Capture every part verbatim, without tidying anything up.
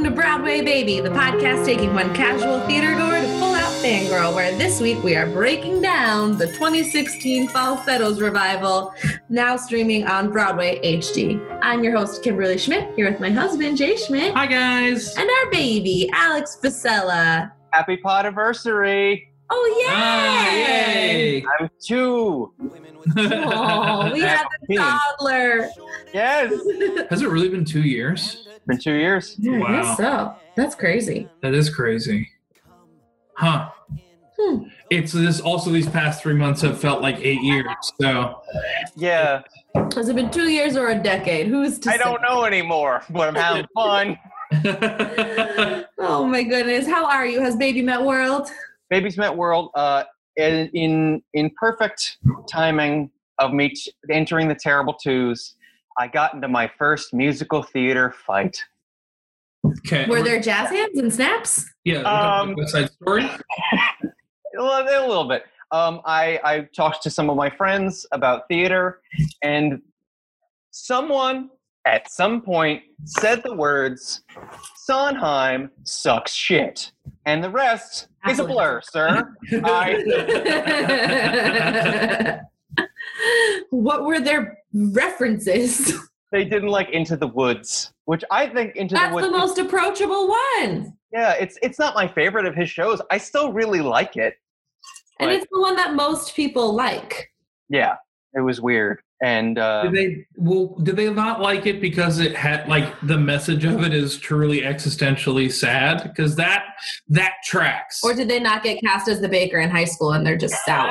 Welcome to Broadway Baby, the podcast taking one casual theater goer to full-out fangirl, where this week we are breaking down the twenty sixteen Falsettos revival, now streaming on Broadway H D. I'm your host, Kimberly Schmidt, here with my husband, Jay Schmidt. Hi, guys. And our baby, Alex Vasella. Happy Podiversary. Oh, yay! Ah, yay! I'm two. Oh, we have a toddler. Yes. Has it really been two years? Been two years. Yeah, I Wow. guess so. That's crazy. That is crazy. Huh. Hmm. It's this. Also, these past three months have felt like eight years. So Yeah. Has it been two years or a decade? Who's to I say? don't know anymore, but I'm having fun. Oh, my goodness. How are you? Has baby met world? Baby's Met World, uh, in, in in perfect timing of me t- entering the Terrible Twos, I got into my first musical theater fight. Okay. Were there jazz hands and snaps? Yeah. Um, West Side Story. A little, a little bit. Um, I, I talked to some of my friends about theater, and someone at some point said the words, Sondheim sucks shit. And the rest is a blur, sir. I, What were their references? they didn't like Into the Woods, which I think Into That's the Woods. the most approachable one. Yeah, it's it's not my favorite of his shows. I still really like it. And But- it's the one that most people like. Yeah, it was weird. And uh, Did they? Well, did they not like it because it had like the message of it is truly existentially sad? Because that that tracks. Or did they not get cast as the baker in high school and they're just sour?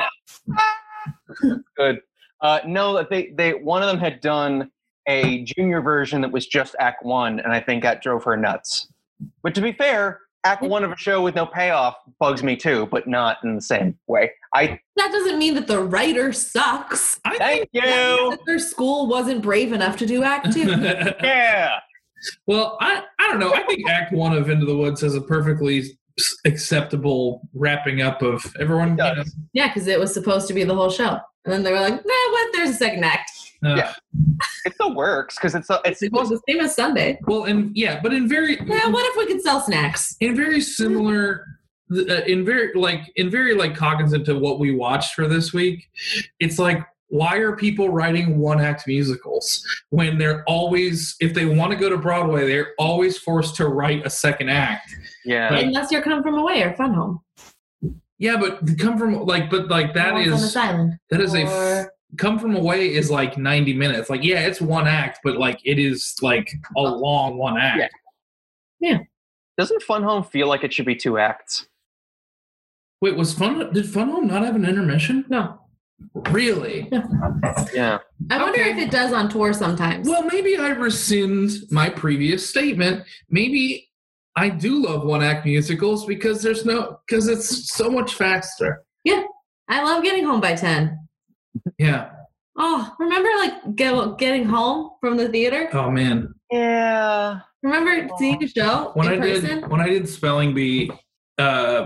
good. Uh, no, they they one of them had done a junior version that was just Act One, and I think that drove her nuts. But to be fair, Act One of a show with no payoff bugs me too, but not in the same way. I That doesn't mean that the writer sucks. I thank you. That their school wasn't brave enough to do Act Two. think, Yeah. well, I I don't know. I think Act One of Into the Woods has a perfectly s- acceptable wrapping up of everyone. You know, Yeah, because it was supposed to be the whole show. And then they were like, nah, what? There's a second act. uh, Yeah. It still works because it's it's It was the same as Sunday. Well, and yeah, but in very Yeah, what if we could sell snacks? in very similar uh, in very like in very like cognizant to what we watched for this week, it's like, why are people writing one act musicals when they're always, if they want to go to Broadway, they're always forced to write a second act? yeah. Like- Unless you're Come From Away or Fun Home. Yeah, but to come from like but like that Once on is this island. that is a Or- f- Come From Away is like ninety minutes. Like, yeah, it's one act, but like it is like a long one act. Yeah. Doesn't Fun Home feel like it should be two acts? Wait, was Fun did Fun Home not have an intermission? No. Really? Yeah. I wonder Okay. if it does on tour sometimes. Well, maybe I rescind my previous statement. Maybe I do love one act musicals because there's no because it's so much faster. I love Getting Home by ten. Yeah. Oh, remember like get, getting home from the theater? Oh man. Yeah. Remember seeing a show When in I person? did when I did Spelling Bee, uh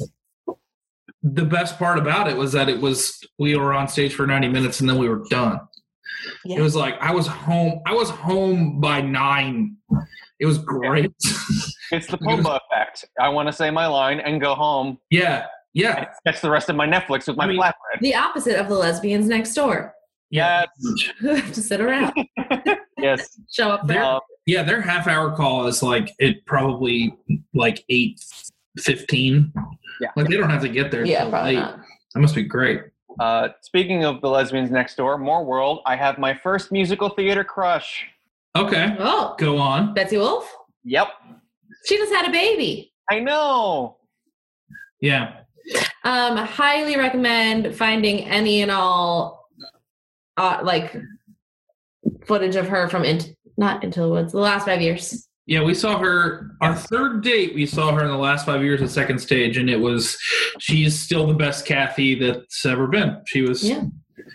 the best part about it was that it was we were on stage for ninety minutes and then we were done. Yeah. It was like I was home I was home by nine. It was great. It's the Pumbaa effect. I want to say my line and go home. yeah. Yeah. That's the rest of my Netflix with my I mean- flatbread. The opposite of the lesbians next door Yes. who have to sit around, Yes. show up. They're- For Um, Yeah, their half hour call is like it probably like eight fifteen. Yeah. Like they don't have to get there. yeah, till probably late. not. That must be great. uh, speaking of the lesbians next door, More World, I have my first musical theater crush. Okay. Oh, Go on. Betsy Wolf? Yep. She just had a baby. I know. Yeah. Um, highly recommend finding any and all, uh, like footage of her from Into, not Into the Woods, the last five years. Yeah, we saw her our third date. We saw her in the last five years at Second Stage, and it was she's still the best Kathy that's ever been. She was Yeah.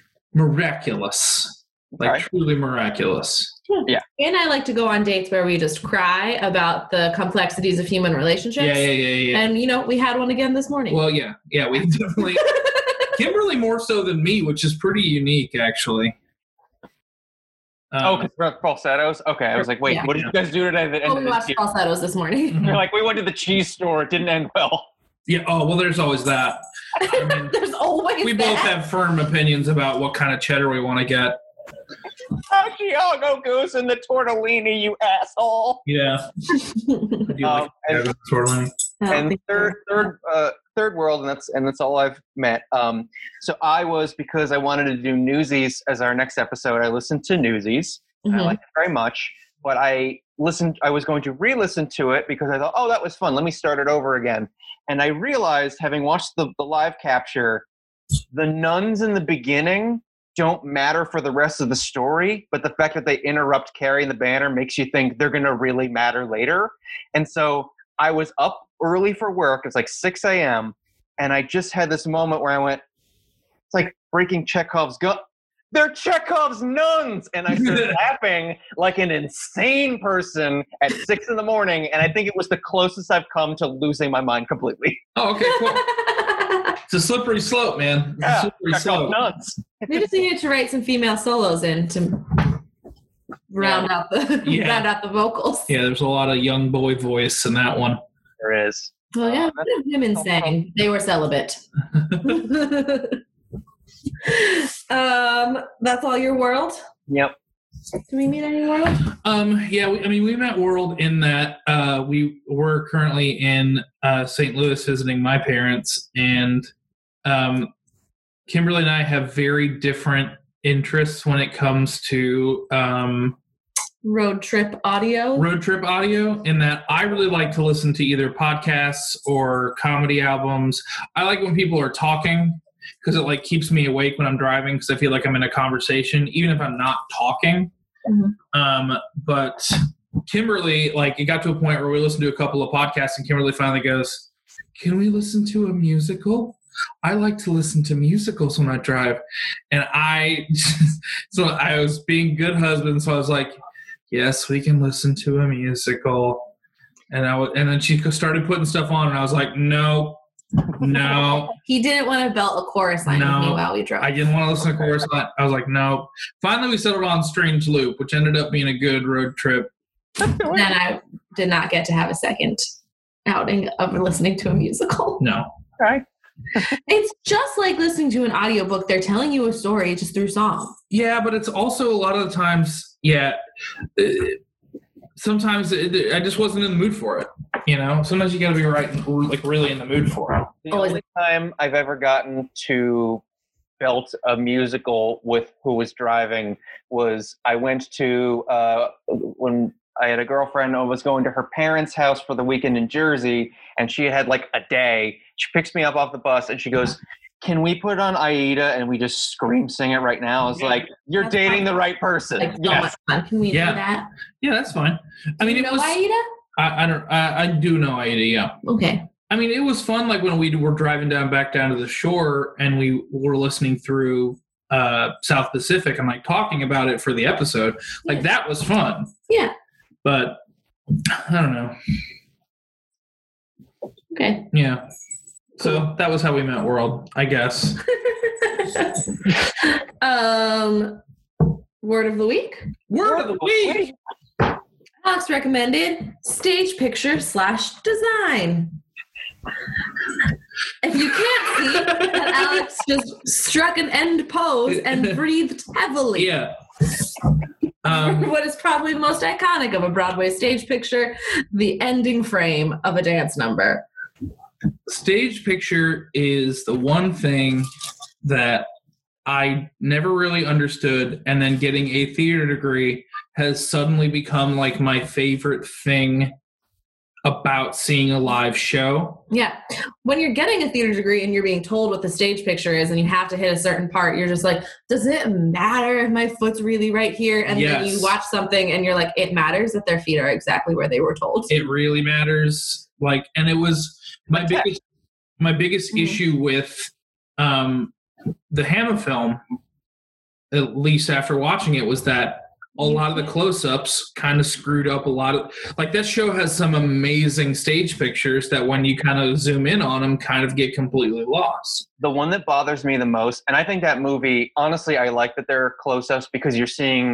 miraculous, like Right. truly miraculous. And I like to go on dates where we just cry about the complexities of human relationships. Yeah, yeah, yeah, yeah. And you know, we had one again this morning. Well, yeah, yeah. We definitely Kimberly more so than me, which is pretty unique, actually. Um, Oh, because falsettos? Okay, I was like, wait, Yeah. what did you guys do today that Oh, ended we this watched year? falsettos this morning. You're like, we went to the cheese store. It didn't end well. yeah. Oh, well, there's always that. I mean, There's always we that. both have firm opinions about what kind of cheddar we want to get. Actually, I'll go goose in the tortellini, you asshole. Yeah. I do Um, like and- cheddar tortellini. I don't and think third third uh third world, and that's and that's all I've met. Um so I was, because I wanted to do Newsies as our next episode, I listened to Newsies. Mhm. I liked it very much, but I listened I was going to re-listen to it because I thought, oh, that was fun, let me start it over again. And I realized, having watched the, the live capture, the nuns in the beginning don't matter for the rest of the story, but the fact that they interrupt carrying the banner makes you think they're going to really matter later. And so I was up early for work. It's like six a.m. And I just had this moment where I went, it's like breaking Chekhov's gun. They're Chekhov's nuns! And I started laughing like an insane person at six in the morning. And I think it was the closest I've come to losing my mind completely. Oh, okay, cool. It's a slippery slope, man. It's a Yeah, slippery Chekhov's slope. nuns. Maybe we need to write some female solos in to round Yeah. out the Yeah. round out the vocals. Yeah, there's a lot of young boy voice in that one. There is. Well, yeah, Uh, what did women sang? They were celibate. um, that's all your world? Yep. Do we meet any world? Um, yeah, we, I mean, we met World in that uh, we were currently in uh, Saint Louis visiting my parents, and um, Kimberly and I have very different interests when it comes to um, Road trip audio. road trip audio, in that I really like to listen to either podcasts or comedy albums. I like when people are talking, because it like keeps me awake when I'm driving, because I feel like I'm in a conversation, even if I'm not talking. Mhm. Um, but Kimberly, like, it got to a point where we listened to a couple of podcasts, and Kimberly finally goes, "Can we listen to a musical? I like to listen to musicals when I drive." And I, so I was being good husband, so I was like, "Yes, we can listen to a musical." And I w- and then she started putting stuff on, and I was like, "No, no." He didn't want to belt a chorus line with me No, while we drove. I didn't want to listen to chorus line. I was like, "No." Finally, we settled on Strange Loop, which ended up being a good road trip. Then I did not get to have a second outing of listening to a musical. No. Okay. It's just like listening to an audiobook. They're telling you a story just through song. Yeah, but it's also a lot of the times, yeah, uh, sometimes it, I just wasn't in the mood for it. You know, sometimes you got to be right, like really in the mood for it. The Oh, is only time I've ever gotten to belt a musical with who was driving was I went to, uh, when I had a girlfriend who was going to her parents' house for the weekend in Jersey, and she had like a day. She picks me up off the bus and she goes, "Can we put on Aida and we just scream sing it right now?" I was like, "You're That's dating fun. the right person." Like, so Yeah. much fun. Can we Yeah. do that? Yeah, that's fine. I mean, you it know was. Aida? I, I don't. I, I do know Aida. Yeah. Okay. I mean, it was fun. Like when we were driving down back down to the shore, and we were listening through uh, South Pacific and like talking about it for the episode. Like Yeah. that was fun. Yeah. But I don't know. Okay. Yeah. So that was how we met World, I guess. um, word of the week. Word of the week. Alex recommended stage picture slash design. If you can't see that Alex just struck an end pose and breathed heavily. Yeah. Um, What is probably the most iconic of a Broadway stage picture, the ending frame of a dance number. stage picture is the one thing that I never really understood, and then getting a theater degree has suddenly become like my favorite thing about seeing a live show. Yeah. When you're getting a theater degree and you're being told what the stage picture is and you have to hit a certain part, you're just like, does it matter if my foot's really right here? And then Yes. you watch something and you're like, it matters that their feet are exactly where they were told. It really matters. Like, and it was my Okay. biggest, my biggest Mhm. issue with um, the Hannah film, at least after watching it, was that a lot of the close-ups kind of screwed up a lot of, like, that show has some amazing stage pictures that when you kind of zoom in on them kind of get completely lost. The one that bothers me the most, and I think that movie, honestly, I like that there are close-ups because you're seeing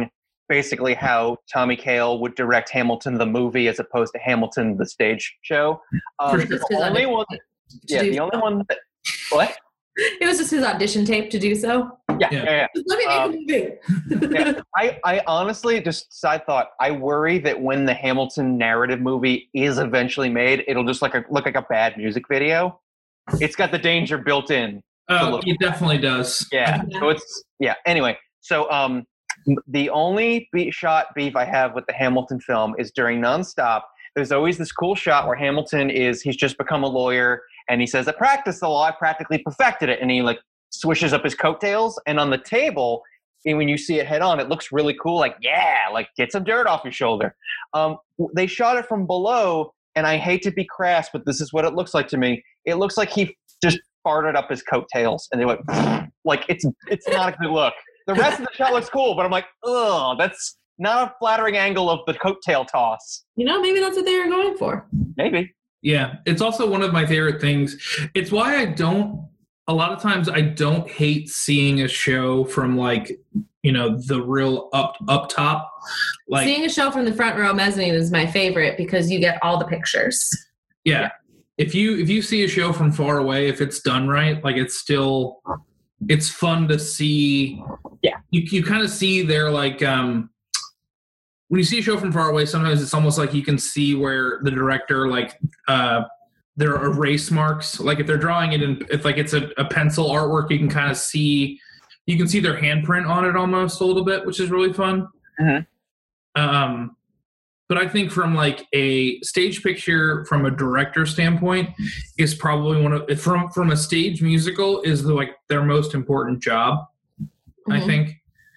basically how Tommy Kail would direct Hamilton the movie as opposed to Hamilton the stage show. Um, It was just the his only audition one, tape to yeah, do the so. only one. That, what? It was just his audition tape to do so. Yeah, Yeah. yeah, yeah. Just let me make Um, a movie. yeah. I, I honestly, just side thought, I worry that when the Hamilton narrative movie is eventually made, it'll just like a, look like a bad music video. It's got the danger built in. Oh, look- it definitely does. Yeah. Yeah. So it's yeah. Anyway, so um, the only beat shot beef I have with the Hamilton film is during Nonstop. There's always this cool shot where Hamilton is he's just become a lawyer and he says, "I practiced the law, I practically perfected it," and he like swishes up his coattails, and on the table, and when you see it head on, it looks really cool. Like yeah, like get some dirt off your shoulder. Um, they shot it from below, and I hate to be crass, but this is what it looks like to me. It looks like he just farted up his coattails, and they went like it's it's not a good look. The rest of the shot looks cool, but I'm like, oh, that's not a flattering angle of the coattail toss. You know, maybe that's what they were going for. Maybe. Yeah, it's also one of my favorite things. It's why I don't, a lot of times I don't hate seeing a show from like, you know, the real up up top. Like, Seeing a show from the front row mezzanine is my favorite because you get all the pictures. yeah. If you if you see a show from far away, if it's done right, like it's still, it's fun to see. Yeah. You you kind of see their like um when you see a show from far away, sometimes it's almost like you can see where the director like uh there are erase marks. Like if they're drawing it in, if like it's a, a pencil artwork, you can kind of see you can see their handprint on it almost a little bit, which is really fun. Mm-hmm. Um But I think from like a stage picture, from a director standpoint, is probably one of from from a stage musical is the, like their most important job. I Mhm. think.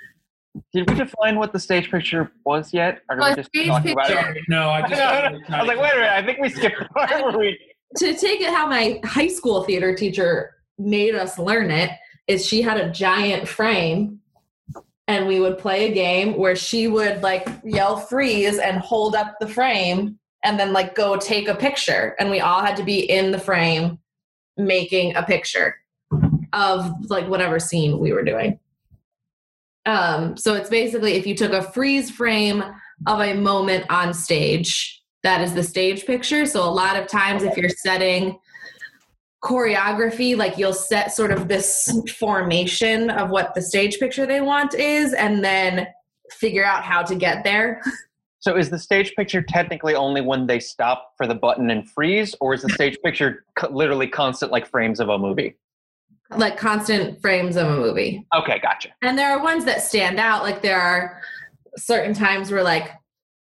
Did we define what the stage picture was yet? Or did Well, we just stage talk picture- about it? No, I just. I was like, wait a minute. I think we skipped the part where we. To take it how my high school theater teacher made us learn it is she had a giant frame and we would play a game where she would like yell freeze and hold up the frame and then like go take a picture. And we all had to be in the frame making a picture of like whatever scene we were doing. Um, so it's basically if you took a freeze frame of a moment on stage, that is the stage picture. So a lot of times if you're setting choreography, like you'll set sort of this formation of what the stage picture they want is, and then figure out how to get there. So is the stage picture technically only when they stop for the button and freeze, or is the stage picture co- literally constant like frames of a movie? Like constant frames of a movie. Okay, gotcha. And there are ones that stand out. Like there are certain times where like,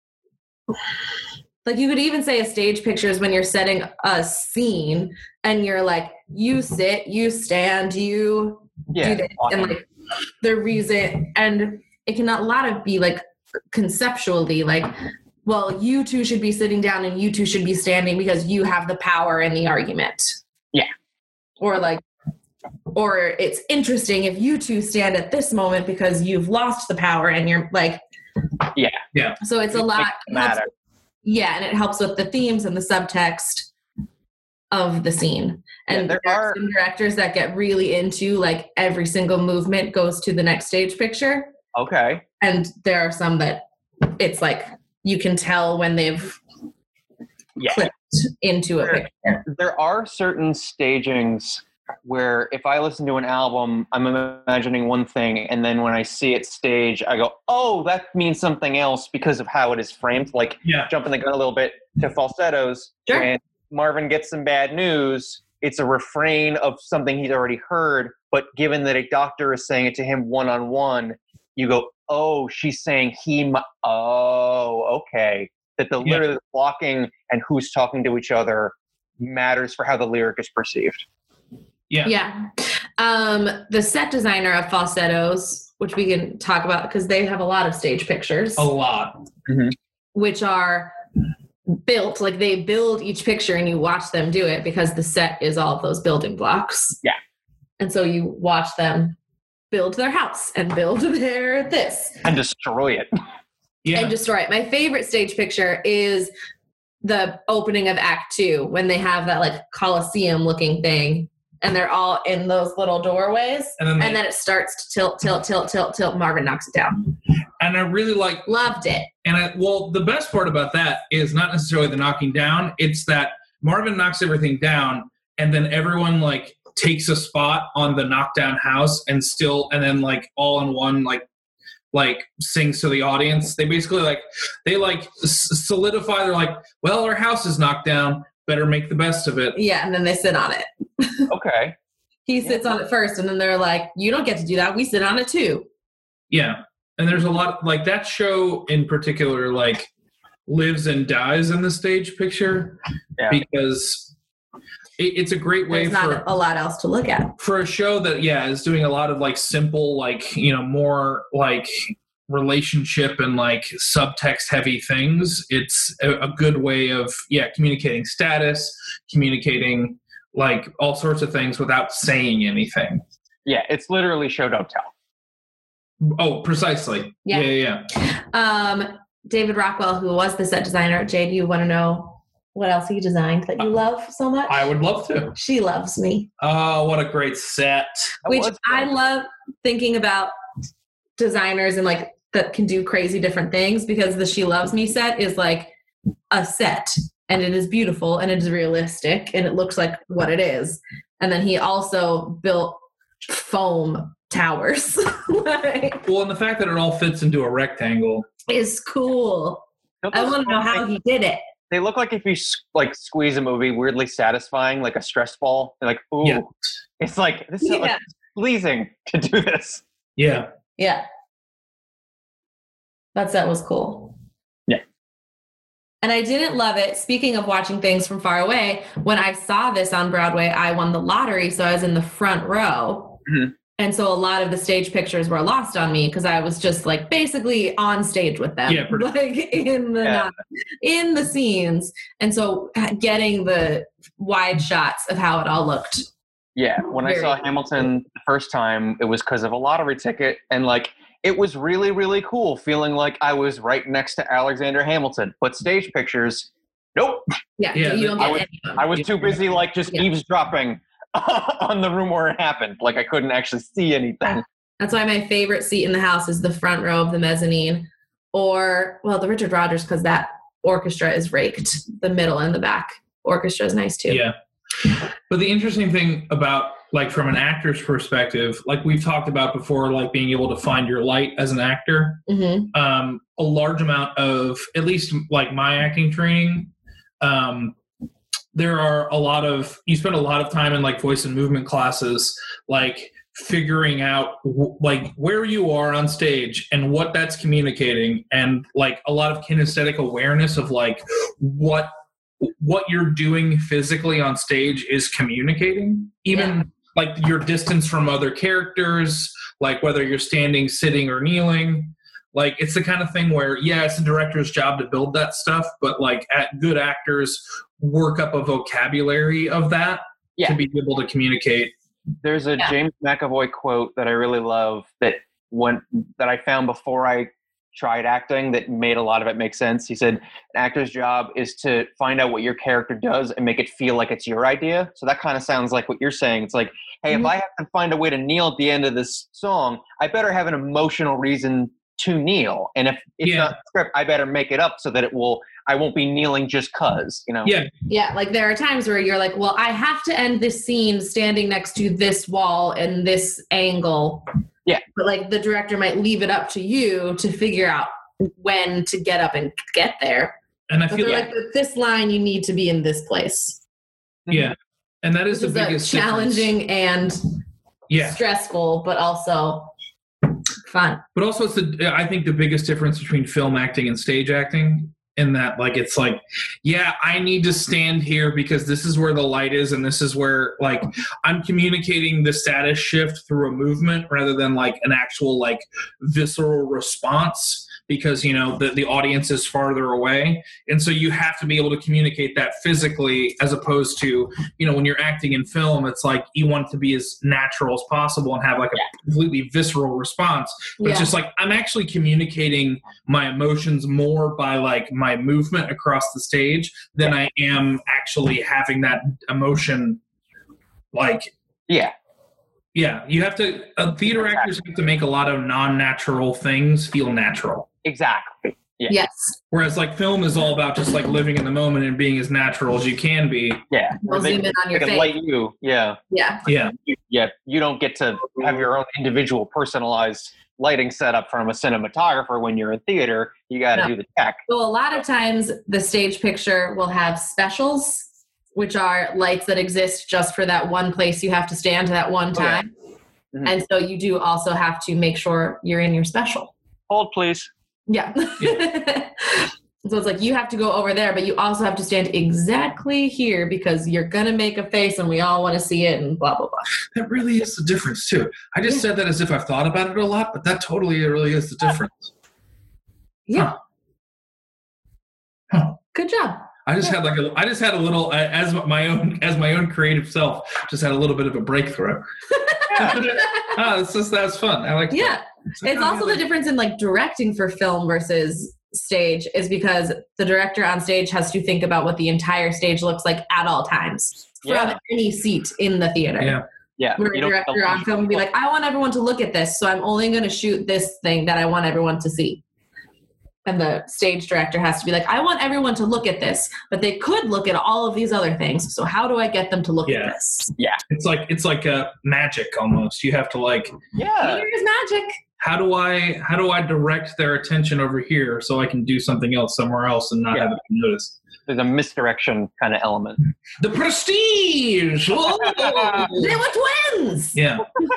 like you could even say a stage picture is when you're setting a scene and you're like, you sit, you stand, you Yeah. do this. And like the reason, and it can a lot of be like conceptually like, well, you two should be sitting down and you two should be standing because you have the power in the argument. Yeah. Or like, or it's interesting if you two stand at this moment because you've lost the power and you're like, Yeah. Yeah. so it's a It lot. makes it matter. Yeah, and it helps with the themes and the subtext of the scene. And Yeah, there there are- are some directors that get really into like every single movement goes to the next stage picture. Okay. And there are some that it's like you can tell when they've Yeah. clipped into a Sure. picture. There are certain stagings where if I listen to an album, I'm imagining one thing, and then when I see it stage, I go, oh, that means something else because of how it is framed. Like Yeah. jumping the gun a little bit to falsettos. Sure. When Marvin gets some bad news, it's a refrain of something he's already heard, but given that a doctor is saying it to him one-on-one, you go, oh, she's saying he, mu- oh, okay. That the Yeah. literally blocking and who's talking to each other matters for how the lyric is perceived. Yeah. Yeah. Um, the set designer of falsettos, which we can talk about because they have a lot of stage pictures. A lot. Which are built, like they build each picture and you watch them do it because the set is all of those building blocks. Yeah. And so you watch them build their house and build their this And destroy it. Yeah. and destroy it. My favorite stage picture is the opening of Act Two when they have that like Coliseum looking thing and they're all in those little doorways, And then, they, and then it starts to tilt, tilt, tilt, tilt, tilt. Marvin knocks it down. and I really like Loved it. And I, well, the best part about that is not necessarily the knocking down. It's that Marvin knocks everything down, and then everyone like takes a spot on the knockdown house, and still, and then like all in one like like sings to the audience. They basically like they like solidify. They're like, well, our house is knocked down. Better make the best of it. Yeah, and then they sit on it. Okay. He sits on it first, and then they're like, you don't get to do that. We sit on it too. Yeah. And there's a lot, like that show in particular, like lives and dies in the stage picture Yeah. because it, it's a great way There's not for a lot else to look at. for a show that, yeah, is doing a lot of like simple, like, you know, more like relationship and like subtext heavy things. It's a, a good way of, yeah, communicating status, communicating like all sorts of things without saying anything. Yeah, it's literally show don't tell. Oh, precisely. Yeah. Yeah, yeah. Um, David Rockwell, who was the set designer, Jay, do you want to know what else he designed that you love so much? I would love to. She Loves Me. Oh, what a great set. That Which was I good. love thinking about designers and like that can do crazy different things, because the She Loves Me set is like a set, and it is beautiful and it is realistic and it looks like what it is. And then he also built foam towers. Like, Well, and the fact that it all fits into a rectangle. is cool. Don't I those want to know look how like- he did it. They look like if you s- like squeeze a movie, weirdly satisfying, like a stress ball. You're like, ooh, Yeah. it's like this is Yeah. like pleasing to do this. Yeah. Yeah. That set was cool. Yeah. And I didn't love it. Speaking of watching things from far away, when I saw this on Broadway, I won the lottery. So I was in the front row. Mhm. And so a lot of the stage pictures were lost on me because I was just like basically on stage with them, Yeah, pretty- like in the Yeah. in the scenes. And so getting the wide shots of how it all looked. Yeah, when I Very saw cool. Hamilton the first time, it was because of a lottery ticket, and like it was really, really cool, feeling like I was right next to Alexander Hamilton. But stage pictures, nope. Yeah, Yeah, you don't I get was- any of them. I was too busy like just Yeah. eavesdropping on the room where it happened. Like I couldn't actually see anything. That's why my favorite seat in the house is the front row of the mezzanine, or, well, the Richard Rodgers, because that orchestra is raked. The middle and the back orchestra is nice too. Yeah. But the interesting thing about, like, from an actor's perspective, like we've talked about before, like being able to find your light as an actor, Mm-hmm. um, a large amount of, at least like my acting training, um, there are a lot of, you spend a lot of time in like voice and movement classes, like figuring out w- like where you are on stage and what that's communicating, and like a lot of kinesthetic awareness of like what what you're doing physically on stage is communicating, even Yeah. like your distance from other characters, like whether you're standing, sitting, or kneeling. Like, it's the kind of thing where, yeah, it's the director's job to build that stuff, but like at good actors work up a vocabulary of that Yeah. to be able to communicate. There's a Yeah. James McAvoy quote that I really love that when that I found before I tried acting that made a lot of it make sense. He said, an actor's job is to find out what your character does and make it feel like it's your idea. So that kind of sounds like what you're saying. It's like, hey, Mhm. if I have to find a way to kneel at the end of this song, I better have an emotional reason to kneel. And if it's Yeah. not script, I better make it up so that it will, I won't be kneeling just cause, you know? Yeah, Yeah, like there are times where you're like, well, I have to end this scene standing next to this wall and this angle. Yeah. But like the director might leave it up to you to figure out when to get up and get there. and I But feel they're like, like, with this line, you need to be in this place. yeah, and that is Which the is a biggest difference. challenging and Yeah, stressful, but also fun. but also it's the, I think the biggest difference between film acting and stage acting, in that like it's like, yeah, I need to stand here because this is where the light is, and this is where like I'm communicating the status shift through a movement rather than like an actual like visceral response, because you know the, the audience is farther away, and so you have to be able to communicate that physically, as opposed to, you know, when you're acting in film, it's like you want it to be as natural as possible and have like a completely visceral response. But it's Yeah. just like I'm actually communicating my emotions more by like my movement across the stage than I am actually having that emotion like Yeah. Yeah, you have to. Uh, theater actors have to make a lot of non-natural things feel natural. Exactly. Yeah. Yes. Whereas, like, film is all about just like living in the moment and being as natural as you can be. Yeah. We'll they, zoom in on they your can face. light you. Yeah. Yeah. Yeah, You, yeah. You don't get to have your own individual personalized lighting setup from a cinematographer when you're in theater. You got to No. do the tech. So a lot of times the stage picture will have specials, which are lights that exist just for that one place you have to stand that one Oh, yeah. time. Mhm. And so you do also have to make sure you're in your special. Hold, please. Yeah. So it's like you have to go over there, but you also have to stand exactly here because you're going to make a face and we all want to see it and blah, blah, blah. that really is the difference too. I just Yeah. said that as if I've thought about it a lot, but that totally really is the difference. Yeah. Huh. Huh. Good job. I just had like a, I just had a little, uh, as my own, as my own creative self, just had a little bit of a breakthrough. oh, it's just that's fun. I like. Yeah. It's, like, It's oh, also yeah, the difference in like directing for film versus stage is because the director on stage has to think about what the entire stage looks like at all times from Yeah. any seat in the theater. Yeah. Yeah. Where a You don't get director the- on film would be like, I want everyone to look at this, so I'm only going to shoot this thing that I want everyone to see. And the stage director has to be like, I want everyone to look at this, but they could look at all of these other things. So how do I get them to look Yeah. at this? It's like it's like a magic almost. You have to like, Yeah. Here's magic. how do I how do I direct their attention over here so I can do something else somewhere else and not Yeah. have it be noticed? There's a misdirection kind of element. The prestige. Oh! They were twins. Yeah.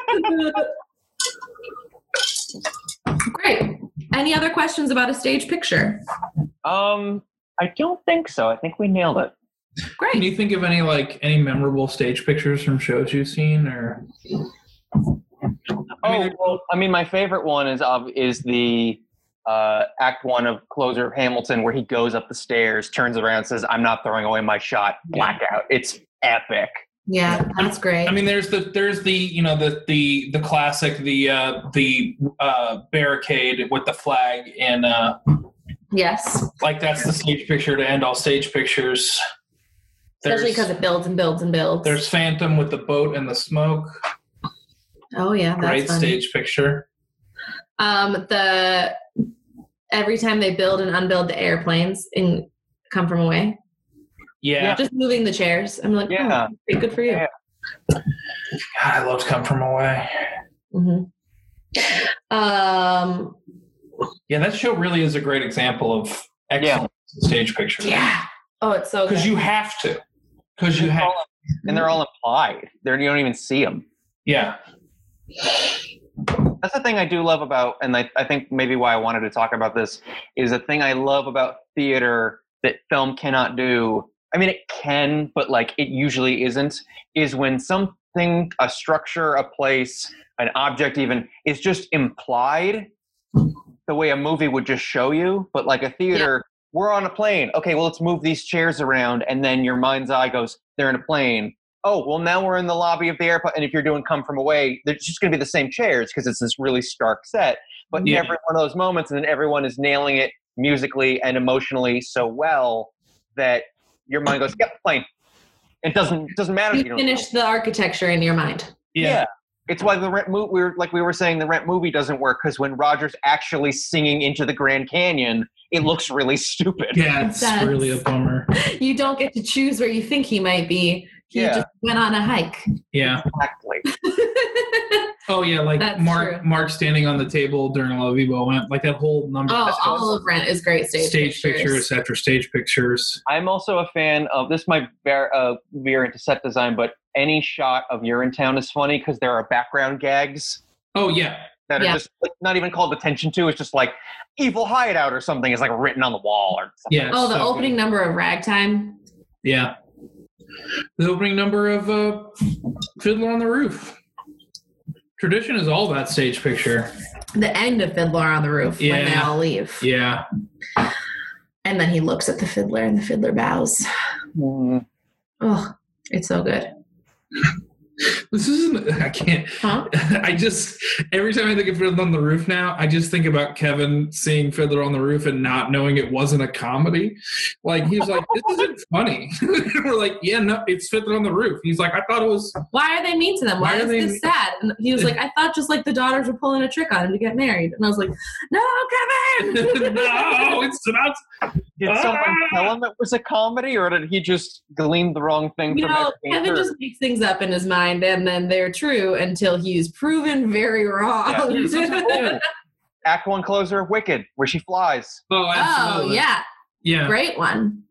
Great. Any other questions about a stage picture? Um, I don't think so. I think we nailed it. Can Great. you think of any like any memorable stage pictures from shows you've seen or? I Oh, mean, well, I mean, my favorite one is of is the uh, Act One of Closer of Hamilton, where he goes up the stairs, turns around, and says, "I'm not throwing away my shot." Blackout. It's epic. Yeah, that's great. I mean, there's the there's the you know the the the classic the uh, the uh, barricade with the flag and uh, yes. like that's the stage picture to end all stage pictures. Especially There's- because it builds and builds and builds. There's Phantom with the boat and the smoke. Oh yeah, that's Great funny. stage picture. Um, the every time they build and unbuild the airplanes in Come From Away, Yeah. just moving the chairs. I'm like, Yeah. oh, okay, good for you. Yeah. God, I loved Come From Away. hmm Um, Yeah, that show really is a great example of excellent stage picture. yeah. Oh, it's so Because good. you have to. Because you have. And they're all implied. They're, you don't even see them. Yeah. That's the thing I do love about, and I, I think maybe why I wanted to talk about this, is the thing I love about theater that film cannot do. I mean, it can, but like it usually isn't, is when something, a structure, a place, an object even, is just implied the way a movie would just show you. But like a theater, we're on a plane. Okay, well, let's move these chairs around. And then your mind's eye goes, they're in a plane. Oh, well, now we're in the lobby of the airport. And if you're doing Come From Away, there's just going to be the same chairs because it's this really stark set. But Yeah. every one of those moments, and then everyone is nailing it musically and emotionally so well that your mind goes, yep, plane. It doesn't doesn't matter. You if you don't finish the architecture in your mind. Yeah. Yeah. It's why the Rent movie, we were, like we were saying, the Rent movie doesn't work because when Roger's actually singing into the Grand Canyon, it looks really stupid. Yeah, it's That's- really a bummer. You don't get to choose where you think he might be. He Yeah. just went on a hike. Yeah. Exactly. Oh yeah, like That's Mark true. Mark standing on the table during La Viva went like that whole number Oh, of all of Rent is great stage, stage pictures after stage pictures. I'm also a fan of this. Might veer, uh, veer into set design, but any shot of Urinetown is funny because there are background gags Oh yeah. that are Yeah. just like, not even called attention to. It's just like evil hideout or something is like written on the wall or something. Yeah. Oh, the so opening number of Ragtime. good. Yeah. The opening number of uh, Fiddler on the Roof. Tradition is all about stage picture. The end of Fiddler on the Roof when they Yeah. all leave. Yeah. And then he looks at the fiddler and the fiddler bows. Mm. Oh, it's so good. This isn't. I can't. Huh? I just every time I think of Fiddler on the Roof now, I just think about Kevin seeing Fiddler on the Roof and not knowing it wasn't a comedy. Like he was like, "This isn't funny." We're like, "Yeah, no, it's Fiddler on the Roof." He's like, "I thought it was." Why are they mean to them? Why, Why are is they this mean- sad? And he was like, I thought just like the daughters were pulling a trick on him to get married. And I was like, no, Kevin! No, it's about. Did someone tell him it was a comedy, or did he just glean the wrong thing You from know, everything Kevin he just heard? makes things up in his mind, and then they're true until he's proven very wrong. Yeah. Act one closer, Wicked, where she flies. Oh, Oh, absolutely. yeah. Yeah. Great one.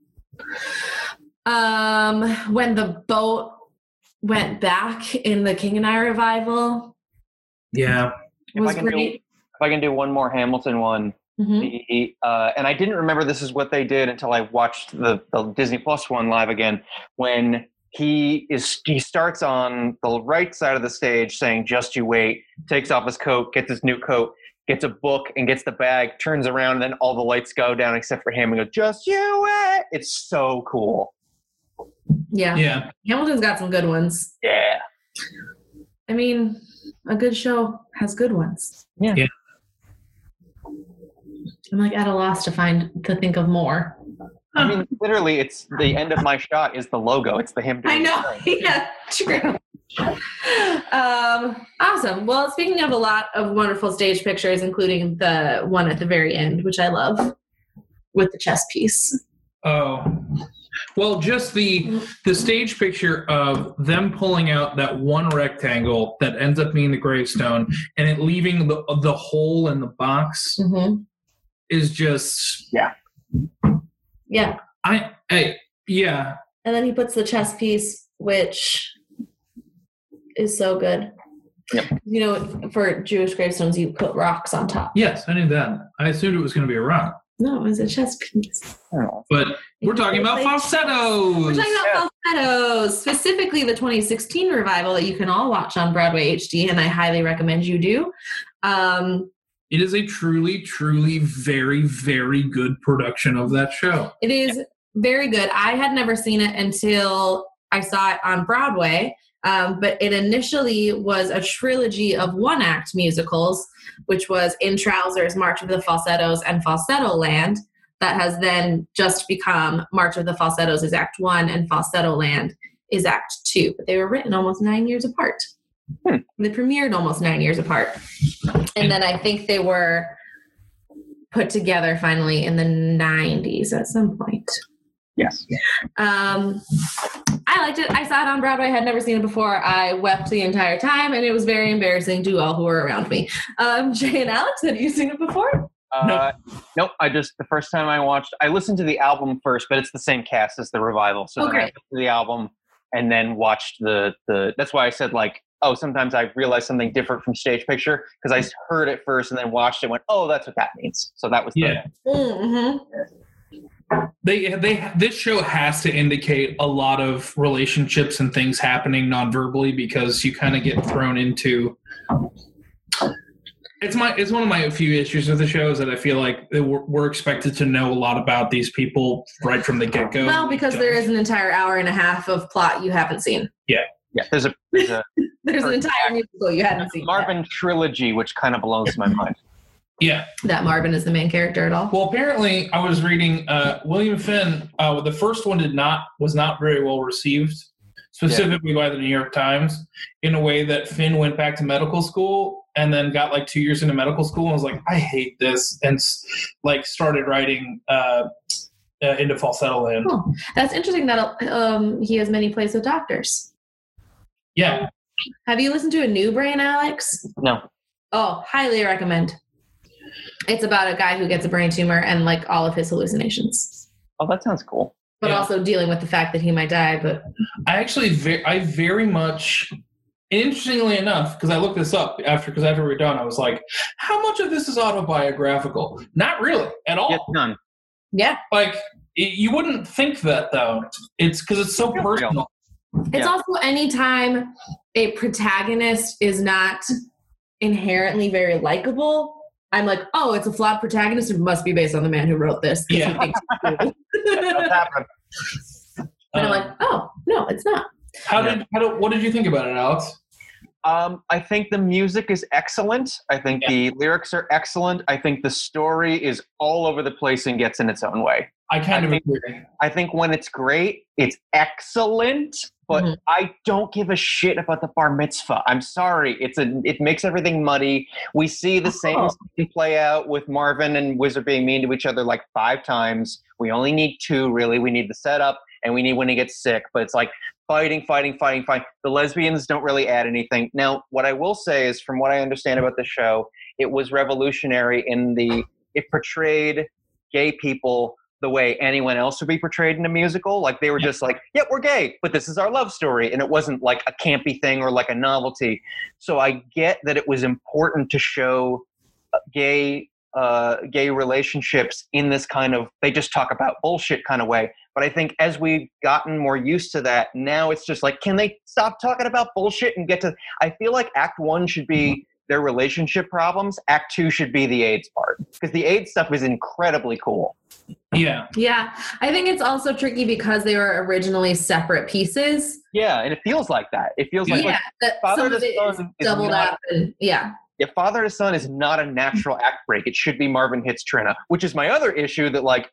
Um, when the boat went back in the King and I revival Yeah. If was I can do, great. if I can do one more Hamilton one, Mhm. the uh, and I didn't remember this is what they did until I watched the, the Disney Plus one live again. When he is he starts on the right side of the stage saying "Just you wait," takes off his coat, gets his new coat, gets a book, and gets the bag. Turns around, and then all the lights go down except for him, and go "Just you wait." It's so cool. Yeah. Yeah. Hamilton's got some good ones. Yeah. I mean, a good show has good ones. Yeah. Yeah. I'm like at a loss to find to think of more. I mean, literally, it's the end of my shot is the logo. It's the him doing I know. the thing. Yeah, true. um, awesome. Well, speaking of a lot of wonderful stage pictures, including the one at the very end, which I love, with the chess piece. Oh. Well, just the the stage picture of them pulling out that one rectangle that ends up being the gravestone and it leaving the the hole in the box Mm-hmm. is just Yeah. I, I yeah. And then he puts the chess piece, which is so good. Yep. You know, for Jewish gravestones, you put rocks on top. Yes, I knew that. I assumed it was going to be a rock. No, it was a chess piece. Oh. But we're talking about falsettos. We're talking about falsettos, specifically the twenty sixteen revival that you can all watch on Broadway H D, and I highly recommend you do. Um, It is a truly, truly very, very good production of that show. it is very good. I had never seen it until I saw it on Broadway, um, but it initially was a trilogy of one-act musicals, which was In Trousers, March of the Falsettos, and Falsetto Land. That has then just become March of the Falsettos is Act One and Falsetto Land is Act Two. But they were written almost nine years apart. Hmm. They premiered almost nine years apart. And then I think they were put together finally in the nineties at some point. Yes. Um, I liked it. I saw it on Broadway. I had never seen it before. I wept the entire time, and it was very embarrassing to all who were around me. Um, Jay and Alex, have you seen it before? Uh, nope. I just the first time I watched, I listened to the album first, but it's the same cast as the revival. So then I Okay. listened to the album and then watched the the. That's why I said like, oh, sometimes I realized something different from stage picture because I heard it first and then watched it. And went, oh, that's what that means. So that was the, Yeah. Mm-hmm. They they this show has to indicate a lot of relationships and things happening non-verbally because you kind of get thrown into. It's my it's one of my few issues with the show is that I feel like we're, we're expected to know a lot about these people right from the get-go. Well, because there is an entire hour and a half of plot you haven't seen. yeah. There's a, there's a There's an entire musical you haven't seen. Marvin trilogy, which kind of blows my mind. Yeah. That Marvin is the main character at all. Well, apparently, I was reading uh, William Finn. Uh, the first one did not was not very well received, specifically by the New York Times. In a way that Finn went back to medical school and then got like two years into medical school and was like, I hate this, and like started writing uh, uh, into Falsetto Land. Oh, that's interesting that um, he has many plays with doctors. Yeah. Have you listened to A New Brain, Alex? No. Oh, highly recommend. It's about a guy who gets a brain tumor and like all of his hallucinations, Oh, that sounds cool. but Yeah. also dealing with the fact that he might die. But I actually, ve- I very much, interestingly enough, because I looked this up after, because after we were done, I was like, how much of this is autobiographical? Not really at all. Yes, none. yeah, Like, it, you wouldn't think that, though. It's because it's so Yeah. personal. it's Yeah. also anytime a protagonist is not inherently very likable. I'm like, oh, it's a flawed protagonist. It must be based on the man who wrote this. 'cause he Yeah. thinks he's cool. That's happened. And I'm Um, like, oh, no, it's not. how did, how did, what did you think about it, Alex? Um, I think the music is excellent. I think Yeah. the lyrics are excellent. I think the story is all over the place and gets in its own way. I kind I of think- agree. I think when it's great, it's excellent. But Mhm. I don't give a shit about the bar mitzvah. I'm sorry. It's a. It makes everything muddy. We see the same Oh. thing play out with Marvin and Wizard being mean to each other like five times. We only need two, really. We need the setup and we need when he gets sick. But it's like fighting, fighting, fighting, fighting. The lesbians don't really add anything. Now, what I will say is, from what I understand about the show, it was revolutionary in the it portrayed gay people the way anyone else would be portrayed in a musical. Like they were just like, yeah, we're gay, but this is our love story. And it wasn't like a campy thing or like a novelty. So I get that it was important to show uh, gay uh, gay relationships in this kind of, they just talk about bullshit kind of way. But I think as we've gotten more used to that, now it's just like, can they stop talking about bullshit and get to, I feel like act one should be their relationship problems. Act two should be the AIDS part. Because the AIDS stuff is incredibly cool. Yeah. Yeah, I think it's also tricky because they were originally separate pieces. Yeah, and it feels like that. It feels like, Yeah, like that Father some to of it is Son is doubled not- up. And, yeah. if Father to Son is not a natural act break, it should be Marvin hits Trina, which is my other issue that like,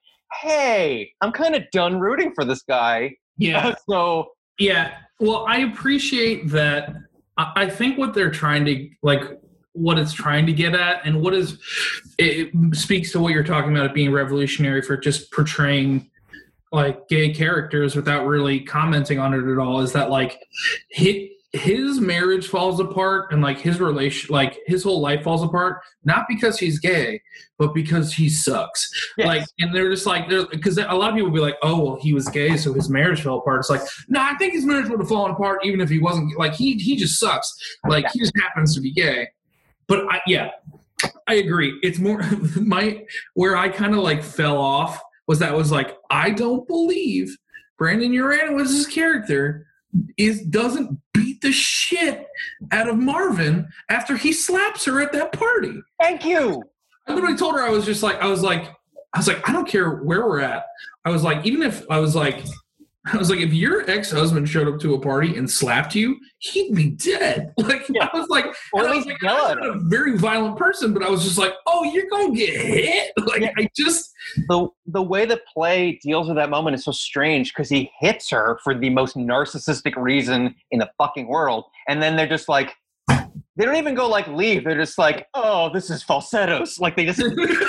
hey, I'm kind of done rooting for this guy. Yeah. so Yeah. Well, I appreciate that. I I think what they're trying to, like, what it's trying to get at and what is, it speaks to what you're talking about, it being revolutionary for just portraying like gay characters without really commenting on it at all, is that like his, his marriage falls apart and like his relation, like his whole life falls apart, not because he's gay, but because he sucks. yes. Like, and they're just like, because a lot of people will be like, oh, well, he was gay, so his marriage fell apart. It's like, no, I think his marriage would have fallen apart even if he wasn't. Like, he he just sucks. Like, he just happens to be gay. But I, yeah, I agree. It's more my where I kind of like fell off was that was like, I don't believe Brandon Uranowitz' character is doesn't beat the shit out of Marvin after he slaps her at that party. Thank you. I literally told her, I was just like, I was like, I was like, I don't care where we're at. I was like, even if I was like, I was like, if your ex-husband showed up to a party and slapped you, he'd be dead. Like, Yeah. I was like, Or and at I was least like, yell I'm at not him. a very violent person, but I was just like, oh, you're going to get hit? Like, Yeah. I just, The the way the play deals with that moment is so strange because he hits her for the most narcissistic reason in the fucking world. And then they're just like, they don't even go like leave. They're just like, oh, this is falsettos. Like they just,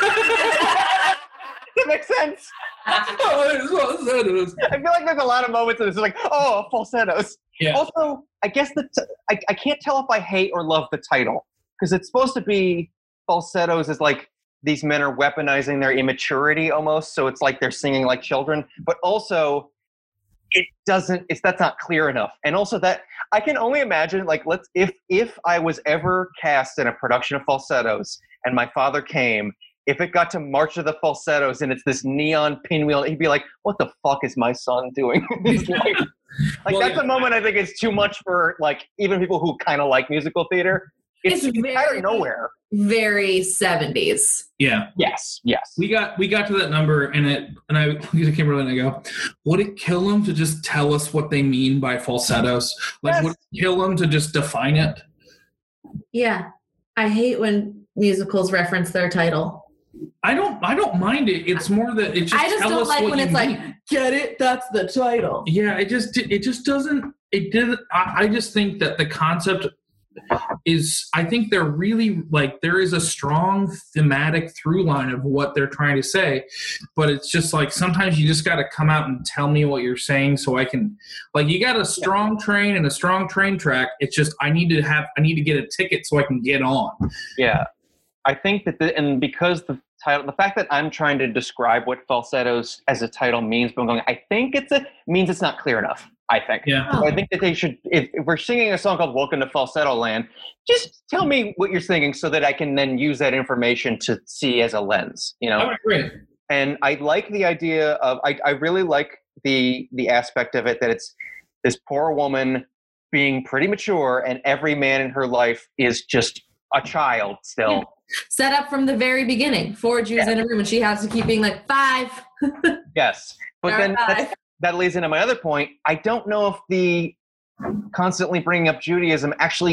that makes sense. oh, it's what it is. I feel like there's a lot of moments that it's like, oh, falsettos. Yeah. Also, I guess that I, I can't tell if I hate or love the title because it's supposed to be falsettos is like these men are weaponizing their immaturity almost, so it's like they're singing like children. But also, it doesn't. It's that's not clear enough. And also that I can only imagine like let's if if I was ever cast in a production of falsettos and my father came. If it got to March of the Falsettos and it's this neon pinwheel, he'd be like, what the fuck is my son doing? Like, like Well, that's yeah. a moment I think is too much for like even people who kind of like musical theater. It's, It's it's out very- of nowhere. Very seventies. Yeah. Yes, yes. We got we got to that number, and it and I looked at Kimberly and I go, would it kill them to just tell us what they mean by falsettos? Like, Yes. would it kill them to just define it? Yeah. I hate when musicals reference their title. I don't I don't mind it. It's more that it just I just tell don't us like what when you it's like, mean. get it? That's the title. Yeah, it just it just doesn't it didn't I, I just think that the concept is I think they're really like there is a strong thematic through line of what they're trying to say, but it's just like sometimes you just got to come out and tell me what you're saying so I can like you got a strong train and a strong train track. It's just I need to have I need to get a ticket so I can get on. Yeah. I think that the, and because the title, the fact that I'm trying to describe what falsettos as a title means, but I'm going, I think it's a means it's not clear enough. I think. Yeah. So I think that they should, if, if we're singing a song called Welcome to Falsetto Land, just tell me what you're singing so that I can then use that information to see as a lens, you know? All right, great. And I like the idea of, I, I really like the the aspect of it that it's this poor woman being pretty mature and every man in her life is just a child still. Yeah. Set up from the very beginning. Four Jews Yeah. in a room, and she has to keep being like, five. Yes. But then Five. that's, that leads into my other point. I don't know if the constantly bringing up Judaism actually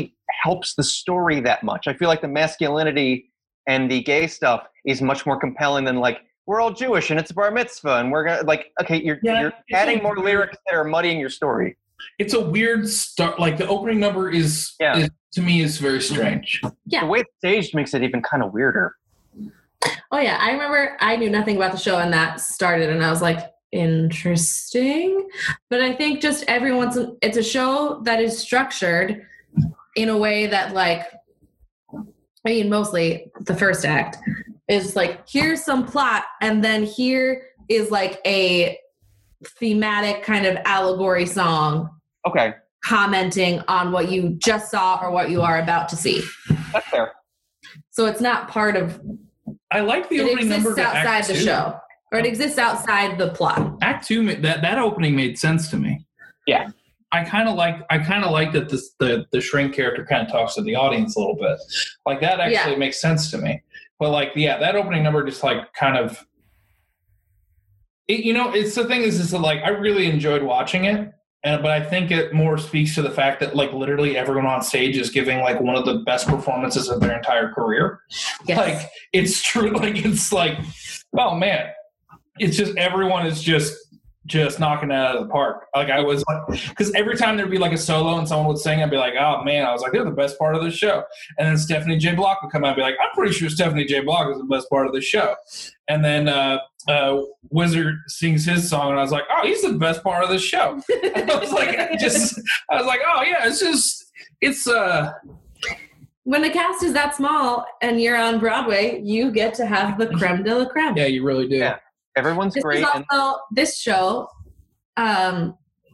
helps the story that much. I feel like the masculinity and the gay stuff is much more compelling than like, we're all Jewish and it's a bar mitzvah and we're gonna like, okay, you're Yeah, you're adding more lyrics that are muddying your story. It's a weird start. Like the opening number is, Yeah. is to me is very strange. Yeah. The way it's staged makes it even kind of weirder. Oh yeah, I remember I knew nothing about the show and that started and I was like, interesting. But I think just everyone's, it's a show that is structured in a way that like, I mean, mostly the first act is like, here's some plot and then here is like a thematic kind of allegory song. Okay. Commenting on what you just saw or what you are about to see. That's fair. So it's not part of, I like the it opening number exists to outside Act the two. show. Or it exists outside the plot. Act two, ma- that that opening made sense to me. Yeah. I kind of like. I kind of like that this, the the shrink character kind of talks to the audience a little bit. Like that actually Yeah. makes sense to me. But like, yeah, that opening number just like kind of. It, you know, it's the thing is, is that like I really enjoyed watching it, and but I think it more speaks to the fact that like literally everyone on stage is giving like one of the best performances of their entire career. Yes. Like it's true. Like it's like, oh man. It's just everyone is just just knocking it out of the park. Like I was like, because every time there'd be like a solo and someone would sing, I'd be like, oh man, I was like, they're the best part of the show. And then Stephanie J. Block would come out and be like, I'm pretty sure Stephanie J. Block is the best part of the show. And then uh, uh, Wizard sings his song, and I was like, oh, he's the best part of the show. And I was like, I just, I was like, oh yeah, it's just, it's uh. When the cast is that small and you're on Broadway, you get to have the creme de la creme. Yeah, you really do. Yeah. Everyone's This great. is and also, this show um,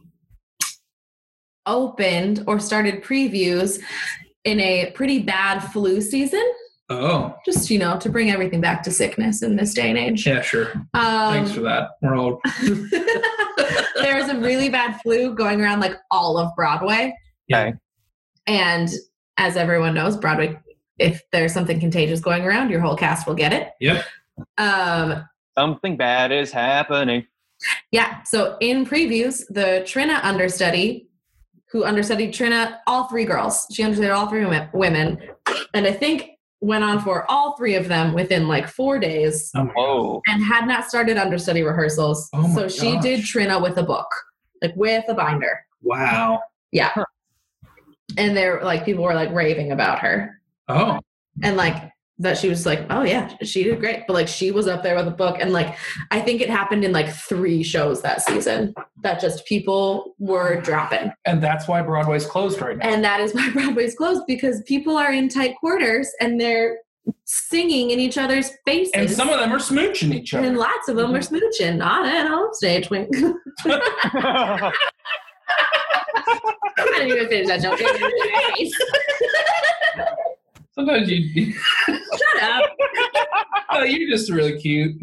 opened or started previews in a pretty bad flu season. Oh. Just, you know, to bring everything back to sickness in this day and age. Yeah, sure. Um, Thanks for that. We're all. there was a really bad flu going around like all of Broadway. Okay. And as everyone knows, Broadway, if there's something contagious going around, your whole cast will get it. Yep. Um, Something bad is happening. yeah. So in previews, the Trina understudy, who understudied Trina, all three girls, she understudied all three women, and I think went on for all three of them within like four days Oh my Whoa. and had not started understudy rehearsals. Oh my so she gosh. did Trina with a book, like with a binder. Wow. Yeah. And they're like, people were like raving about her. Oh. And like that she was like, oh yeah, she did great. But like she was up there with a book. And like, I think it happened in like three shows that season that just people were dropping. And that's why Broadway's closed right now. And that is why Broadway's closed, because people are in tight quarters and they're singing in each other's faces. And some of them are smooching each And other. lots of them are smooching on and off stage. Wink. I didn't even finish that joke. Sometimes you. Shut up. Oh, you're just really cute.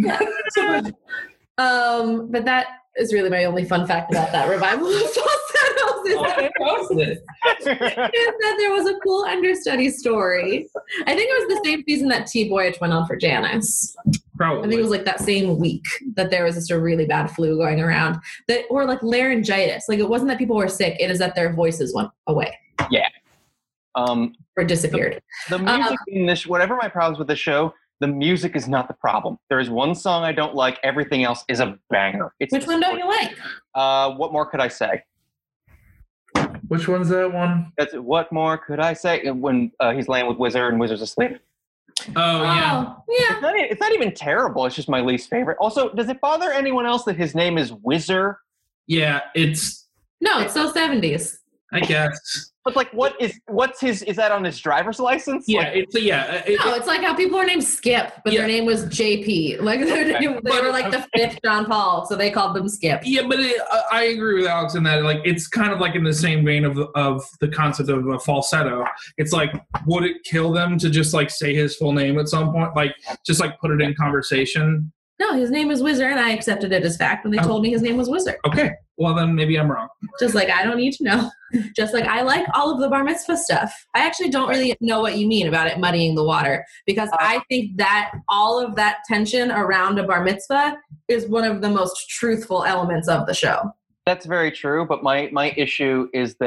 Um, but that is really my only fun fact about that revival of falsettos is, Oh, that, I noticed it. is that there was a cool understudy story. I think it was the same season that T. Boyage went on for Janice. Probably. I think it was like that same week that there was just a really bad flu going around, that or like laryngitis. Like it wasn't that people were sick; it is that their voices went away Yeah. Um, or disappeared. the music in this, whatever my problems with the show, the music is not the problem. There is one song I don't like. Everything else is a banger. It's Which one don't you like? Uh, what more could I say? Which one's that one? That's what more could I say? When uh, he's laying with Wizard and Wizard's asleep. Oh, yeah. Oh, yeah. It's not, e- it's not even terrible. It's just my least favorite. Also, does it bother anyone else that his name is Wizard? Yeah, it's, No, it's still seventies. I guess. But like, what is what's his? Is that on his driver's license? Yeah, Like, it's, yeah. It, No, it's like how people are named Skip, but Yeah. their name was J P. Like their name, they But- were like the fifth John Paul, so they called them Skip. Yeah, but it, I- I agree with Alex in that, like, it's kind of like in the same vein of of the concept of a falsetto. It's like, would it kill them to just like say his full name at some point, like just like put it in conversation? No, his name is Wizard, and I accepted it as fact when they Oh. told me his name was Wizard. Okay, well then maybe I'm wrong. Just like I don't need to know. Just like I like all of the bar mitzvah stuff. I actually don't really know what you mean about it muddying the water, because I think that all of that tension around a bar mitzvah is one of the most truthful elements of the show. that's very true. But my my issue is that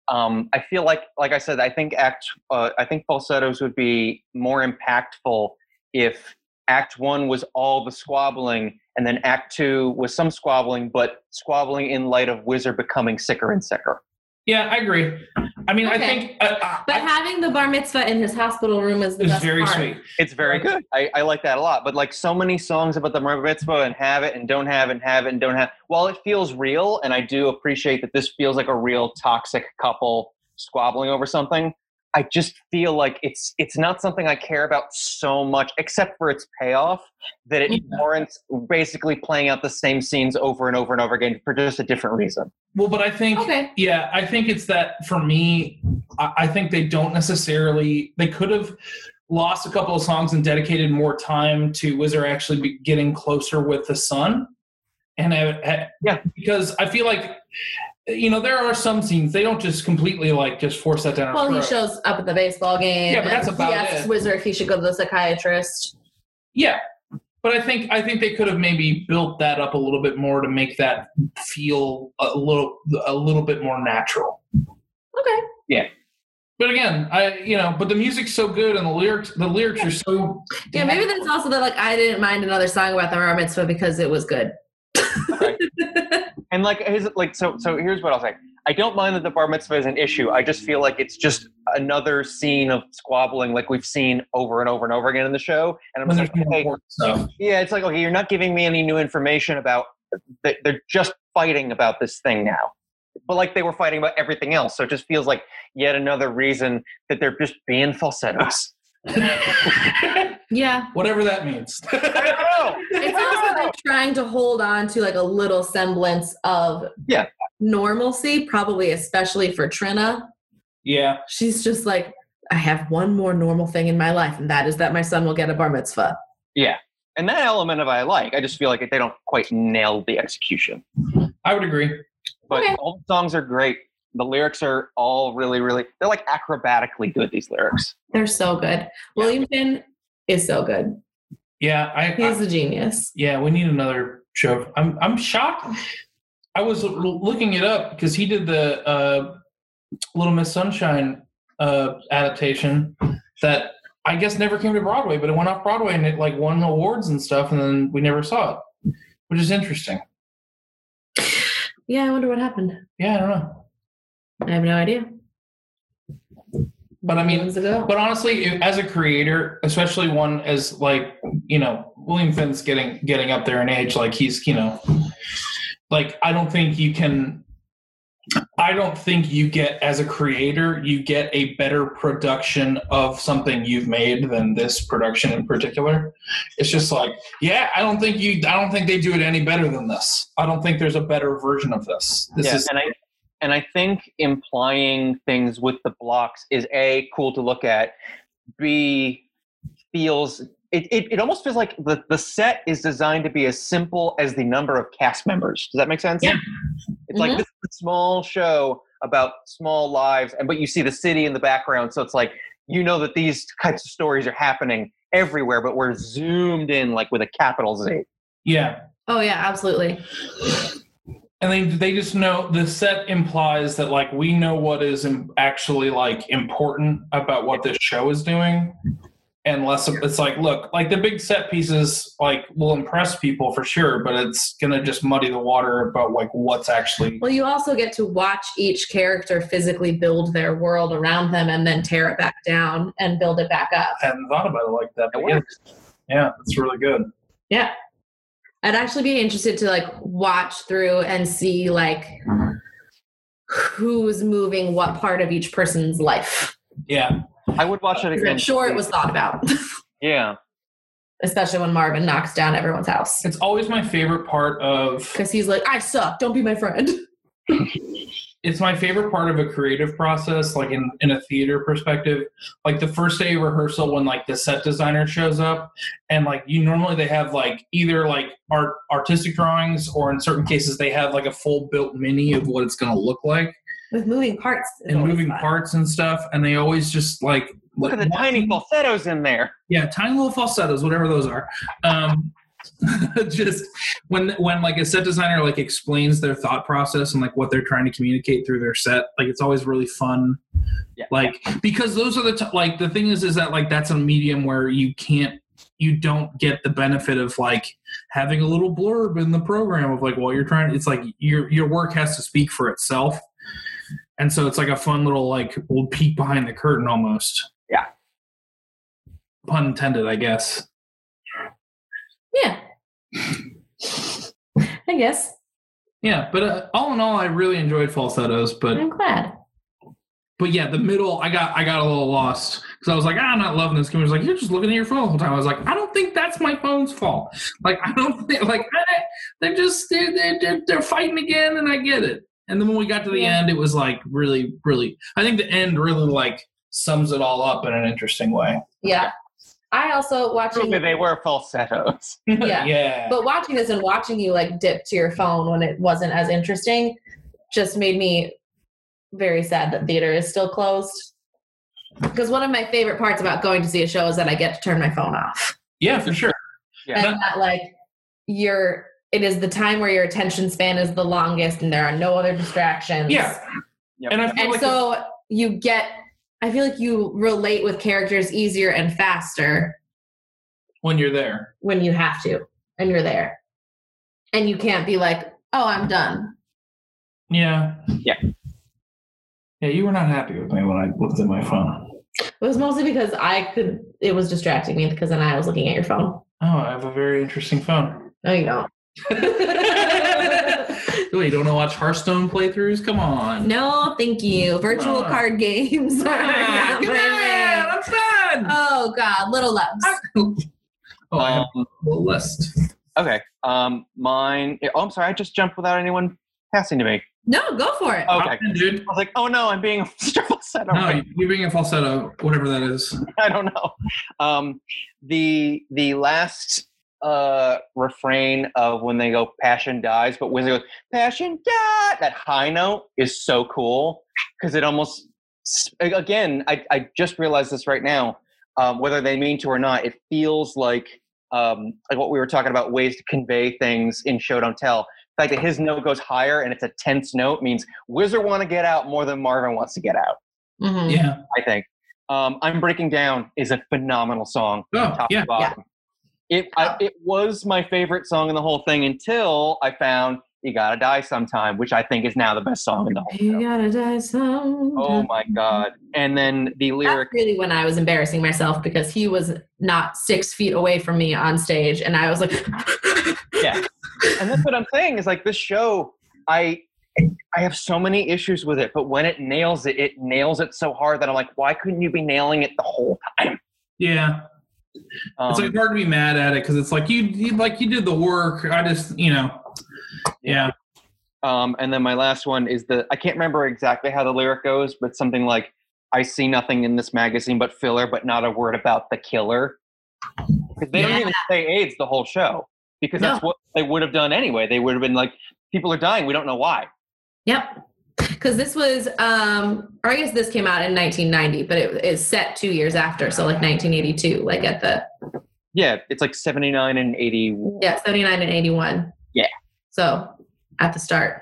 Um, I feel like, like I said, I think act, uh, I think falsettos would be more impactful if Act One was all the squabbling, and then Act Two was some squabbling, but squabbling in light of Whizzer becoming sicker and sicker. Yeah, I agree. I mean, Okay. I think, uh, But I, having the bar mitzvah in his hospital room is the it's best very part. sweet. It's very good. I, I like that a lot. But like so many songs about the bar mitzvah and have it and don't have it and have it and don't have, while it feels real, and I do appreciate that this feels like a real toxic couple squabbling over something, I just feel like it's it's not something I care about so much, except for its payoff, that it Yeah. warrants basically playing out the same scenes over and over and over again for just a different reason. Well, but I think, Okay. yeah, I think it's that for me, I, I think they don't necessarily, they could have lost a couple of songs and dedicated more time to Whizzer actually be getting closer with the son. And I, I, Yeah. because I feel like, you know, there are some scenes, they don't just completely like just force that down our Well, he throat. shows up at the baseball game. Yeah, but that's and about he asks it. Whizzer if he should go to the psychiatrist. Yeah. But I think I think they could have maybe built that up a little bit more to make that feel a little a little bit more natural. Okay. But again, I you know, but the music's so good and the lyrics the lyrics are so Yeah, maybe that's also that, like, I didn't mind another song about the bar mitzvah because it was good. Right. And like, his, like, so, so here's what I'll say. I don't mind that the bar mitzvah is an issue. I just feel like it's just another scene of squabbling, like we've seen over and over and over again in the show. And I'm when just there's like, more okay, important stuff. yeah, it's like, okay, you're not giving me any new information about. They're just fighting about this thing now, but like they were fighting about everything else. So it just feels like yet another reason that they're just being falsettos. Yeah. Whatever that means. I don't know. It's also like trying to hold on to like a little semblance of Yeah. normalcy, probably especially for Trina. Yeah. She's just like, I have one more normal thing in my life, and that is that my son will get a bar mitzvah. Yeah. And that element of I like. I just feel like they don't quite nail the execution. I would agree. But Okay. all the songs are great. The lyrics are all really, really, they're like acrobatically good, these lyrics. They're so good. Williamson is so good. Yeah, I, He's I a genius. yeah, we need another show. I'm I'm shocked. I was l- looking it up because he did the uh, Little Miss Sunshine uh, adaptation that I guess never came to Broadway, but it went off Broadway and it like won awards and stuff, and then we never saw it, which is interesting. Yeah, I wonder what happened. Yeah, I don't know. I have no idea. But I mean, Moons ago. but honestly, if, as a creator, especially one as like, you know, William Finn's getting getting up there in age, like he's, you know, like I don't think you can, I don't think you get, as a creator, you get a better production of something you've made than this production in particular. It's just like, yeah, I don't think you, I don't think they do it any better than this. I don't think there's a better version of this. This yeah, is, and I and I think implying things with the blocks is A, cool to look at, B, feels it, it, it almost feels like the, the set is designed to be as simple as the number of cast members. Does that make sense? Yeah. It's like Mhm. this is a small show about small lives, and but you see the city in the background, so it's like you know that these types of stories are happening everywhere, but we're zoomed in like with a capital Z. yeah. Oh, yeah, absolutely. And they they just know the set implies that like we know what is im- actually like important about what this show is doing, and less of, it's like look like the big set pieces like will impress people for sure, but it's gonna just muddy the water about like what's actually. Well, you also get to watch each character physically build their world around them and then tear it back down and build it back up. I hadn't thought about it like that, It but yeah, works. yeah, it's really good. Yeah. I'd actually be interested to like watch through and see like who's moving what part of each person's life. Yeah, I would watch it 'Cause again. I'm sure it was thought about, Yeah. especially when Marvin knocks down everyone's house. it's always my favorite part of. Because he's like, I suck. Don't be my friend. It's my favorite part of a creative process, like in, in a theater perspective. Like the first day of rehearsal when like the set designer shows up and like you normally they have like either like art artistic drawings or in certain cases they have like a full built mini of what it's going to look like With moving parts. is and always moving fun. parts and stuff. And they always just like, Look like at the tiny walking- falsettos in there. Yeah, tiny little falsettos, whatever those are. Um, Just when when like a set designer like explains their thought process and like what they're trying to communicate through their set, like it's always really fun. Yeah. Like because those are the t- like the thing is is that like that's a medium where you can't you don't get the benefit of like having a little blurb in the program of like what you're trying. It's like your your work has to speak for itself, and so it's like a fun little like little peek behind the curtain almost. Yeah. Pun intended, I guess. Yeah. I guess. Yeah, but uh, all in all, I really enjoyed falsettos. But I'm glad. but yeah, the middle, I got I got a little lost because I was like, ah, I'm not loving this. It was like, you're just looking at your phone the whole time. I was like, I don't think that's my phone's fault. Like I don't think like I, they're just they're, they're they're fighting again, and I get it. And then when we got to the Yeah. end, it was like really really. I think the end really like sums it all up in an interesting way. Yeah. I also watching Truly, they were falsettos. Yeah. yeah. But watching this and watching you like dip to your phone when it wasn't as interesting just made me very sad that theater is still closed. Because one of my favorite parts about going to see a show is that I get to turn my phone off. Yeah, for sure. Yeah. And that like you're it is the time where your attention span is the longest and there are no other distractions. Yeah. Yep. And I feel And like so you get I feel like you relate with characters easier and faster when you're there. when you have to and you're there. And you can't be like, oh, I'm done. Yeah. Yeah. Yeah, you were not happy with me when I looked at my phone. It was mostly because I could, it was distracting me because then I was looking at your phone. Oh, I have a very interesting phone. No, you don't. Wait, you don't want to watch Hearthstone playthroughs? Come on. No, thank you. Virtual on. card games. are Ah, not come my on, thing. I'm done. Oh, God. Little loves. Oh, I have Um, a little list. Okay. Um, mine. Oh, I'm sorry. I just jumped without anyone passing to me. No, go for it. Okay. Hop in, dude. I was like, oh no, I'm being a falsetto. No, you're being a falsetto, whatever that is. I don't know. Um, the the last uh, refrain of when they go "Passion dies," but when they go "Passion die," that high note is so cool because it almost again. I I just realized this right now. Um, whether they mean to or not, it feels like um, like what we were talking about, ways to convey things in Show Don't Tell. The fact that his note goes higher and it's a tense note means Wizard want to get out more than Marvin wants to get out. Mhm. Yeah. I think. Um, I'm Breaking Down is a phenomenal song. Oh, Top yeah. to bottom. It I, it was my favorite song in the whole thing until I found "You Gotta Die Sometime," which I think is now the best song in the whole You show. gotta die sometime. Oh my god! And then the lyric. That's really when I was embarrassing myself because he was not six feet away from me on stage, and I was like, Yeah, and that's what I'm saying is like this show. I I have so many issues with it, but when it nails it, it nails it so hard that I'm like, why couldn't you be nailing it the whole time? Yeah. Um, It's like hard to be mad at it because it's like you, you like you did the work. I just, you know, yeah. Um, and then my last one is the, I can't remember exactly how the lyric goes, but something like, I see nothing in this magazine but filler, but not a word about the killer. Because they Yeah. don't even say AIDS the whole show. Because that's No. what they would have done anyway. They would have been like, people are dying. We don't know why. yep. Because this was, um, or I guess this came out in nineteen ninety, but it is set two years after, so like nineteen eighty-two, like at the, Yeah, it's like seventy-nine and eighty. yeah, seventy-nine and eighty-one. Yeah. So at the start.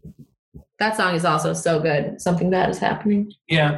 That song is also so good. Something Bad Is Happening. Yeah.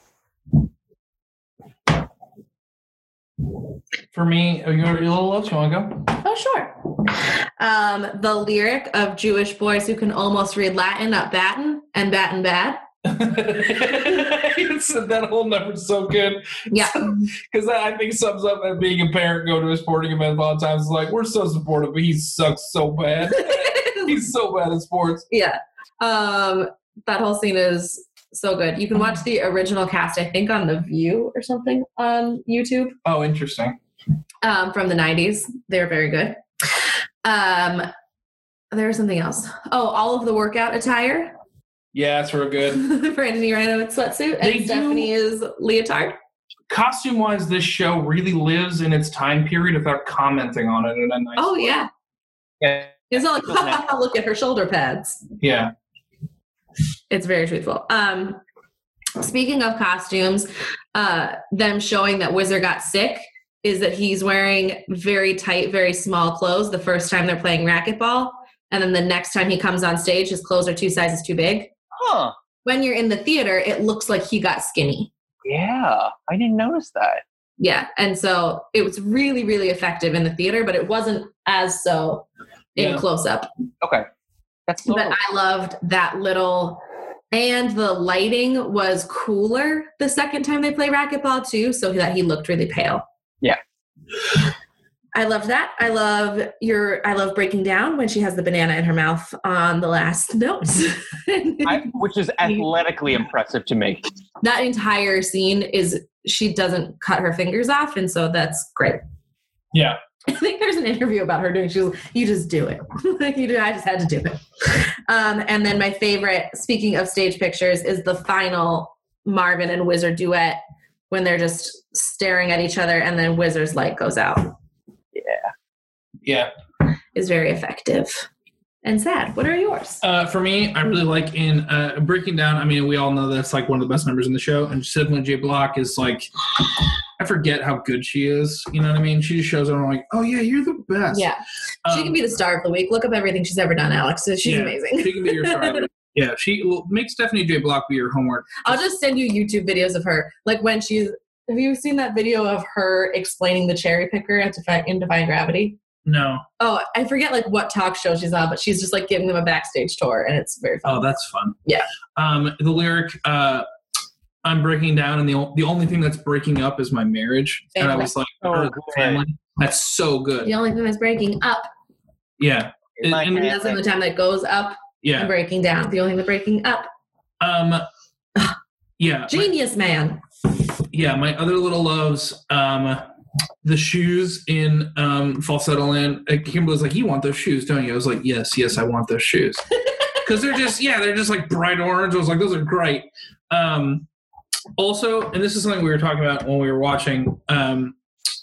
For me, are you a little loves? You want to go? Oh, sure. Um, the lyric of Jewish boys who can almost read Latin up batten and batten bad. You said that whole number's so good. Yeah. Because that, I think, sums up that being a parent going to a sporting event a lot of times. It's like, we're so supportive, but he sucks so bad. He's so bad at sports. Yeah. Um, that whole scene is so good. You can watch the original cast, I think, on The View or something on YouTube. Oh, interesting. Um, from the nineties. They're very good. Um, there was something else. Oh, all of the workout attire. Yeah, it's real good. Brandon Urano sweatsuit and They do- Stephanie is leotard. Costume-wise, this show really lives in its time period without commenting on it in a nice Oh, way. yeah. Yeah. It's not like, ha, ha, ha, look at her shoulder pads. Yeah. It's very truthful. Um, speaking of costumes, uh, them showing that Wizard got sick is that he's wearing very tight, very small clothes the first time they're playing racquetball. And then the next time he comes on stage, his clothes are two sizes too big. Huh. When you're in the theater, it looks like he got skinny. Yeah, I didn't notice that. Yeah. And so it was really, really effective in the theater, but it wasn't as so in Yeah. close up. Okay. That's But I loved that little, and the lighting was cooler the second time they play racquetball too, so that he looked really pale. Yeah. I love that. I love your, I love breaking down when she has the banana in her mouth on the last note. I, which is athletically impressive to me. That entire scene is, she doesn't cut her fingers off, and so that's great. Yeah. I think there's an interview about her doing, she was, you just do it. Like you do, I just had to do it. Um, and then my favorite, speaking of stage pictures, is the final Marvin and Wizard duet when they're just staring at each other and then Wizard's light goes out. Yeah. Yeah. Is very effective and sad. What are yours? Uh, for me, I really like in uh, Breaking Down. I mean, we all know that's like one of the best members in the show, and Evelyn J. Block is like, I forget how good she is. You know what I mean? She just shows up and I'm like, oh yeah, you're the best. Yeah, um, she can be the star of the week. Look up everything she's ever done, Alex. She's yeah, amazing. She can be your star. Yeah, she will make Stephanie J. Block be your homework. I'll just send you YouTube videos of her, like when she's. Have you seen that video of her explaining the cherry picker at Defi- in Defying Gravity? No. Oh, I forget like what talk show she's on, but she's just like giving them a backstage tour, and it's very fun. Oh, that's fun. Yeah. Um, the lyric, uh, I'm breaking down, and the o- the only thing that's breaking up is my marriage. Family. And I was like, Oh, or good. family. That's so good. The only thing that's breaking up Yeah. In my And- and- is the time that goes up and Yeah. breaking down. The only thing that breaking up. Um. Yeah. Genius man. Yeah, my other little loves, um, the shoes in um, Falsetto Land. Uh, Kimberly's like, you want those shoes, don't you? I was like, yes, yes, I want those shoes. Because they're just, yeah, they're just like bright orange. I was like, those are great. Um, also, and this is something we were talking about when we were watching, um,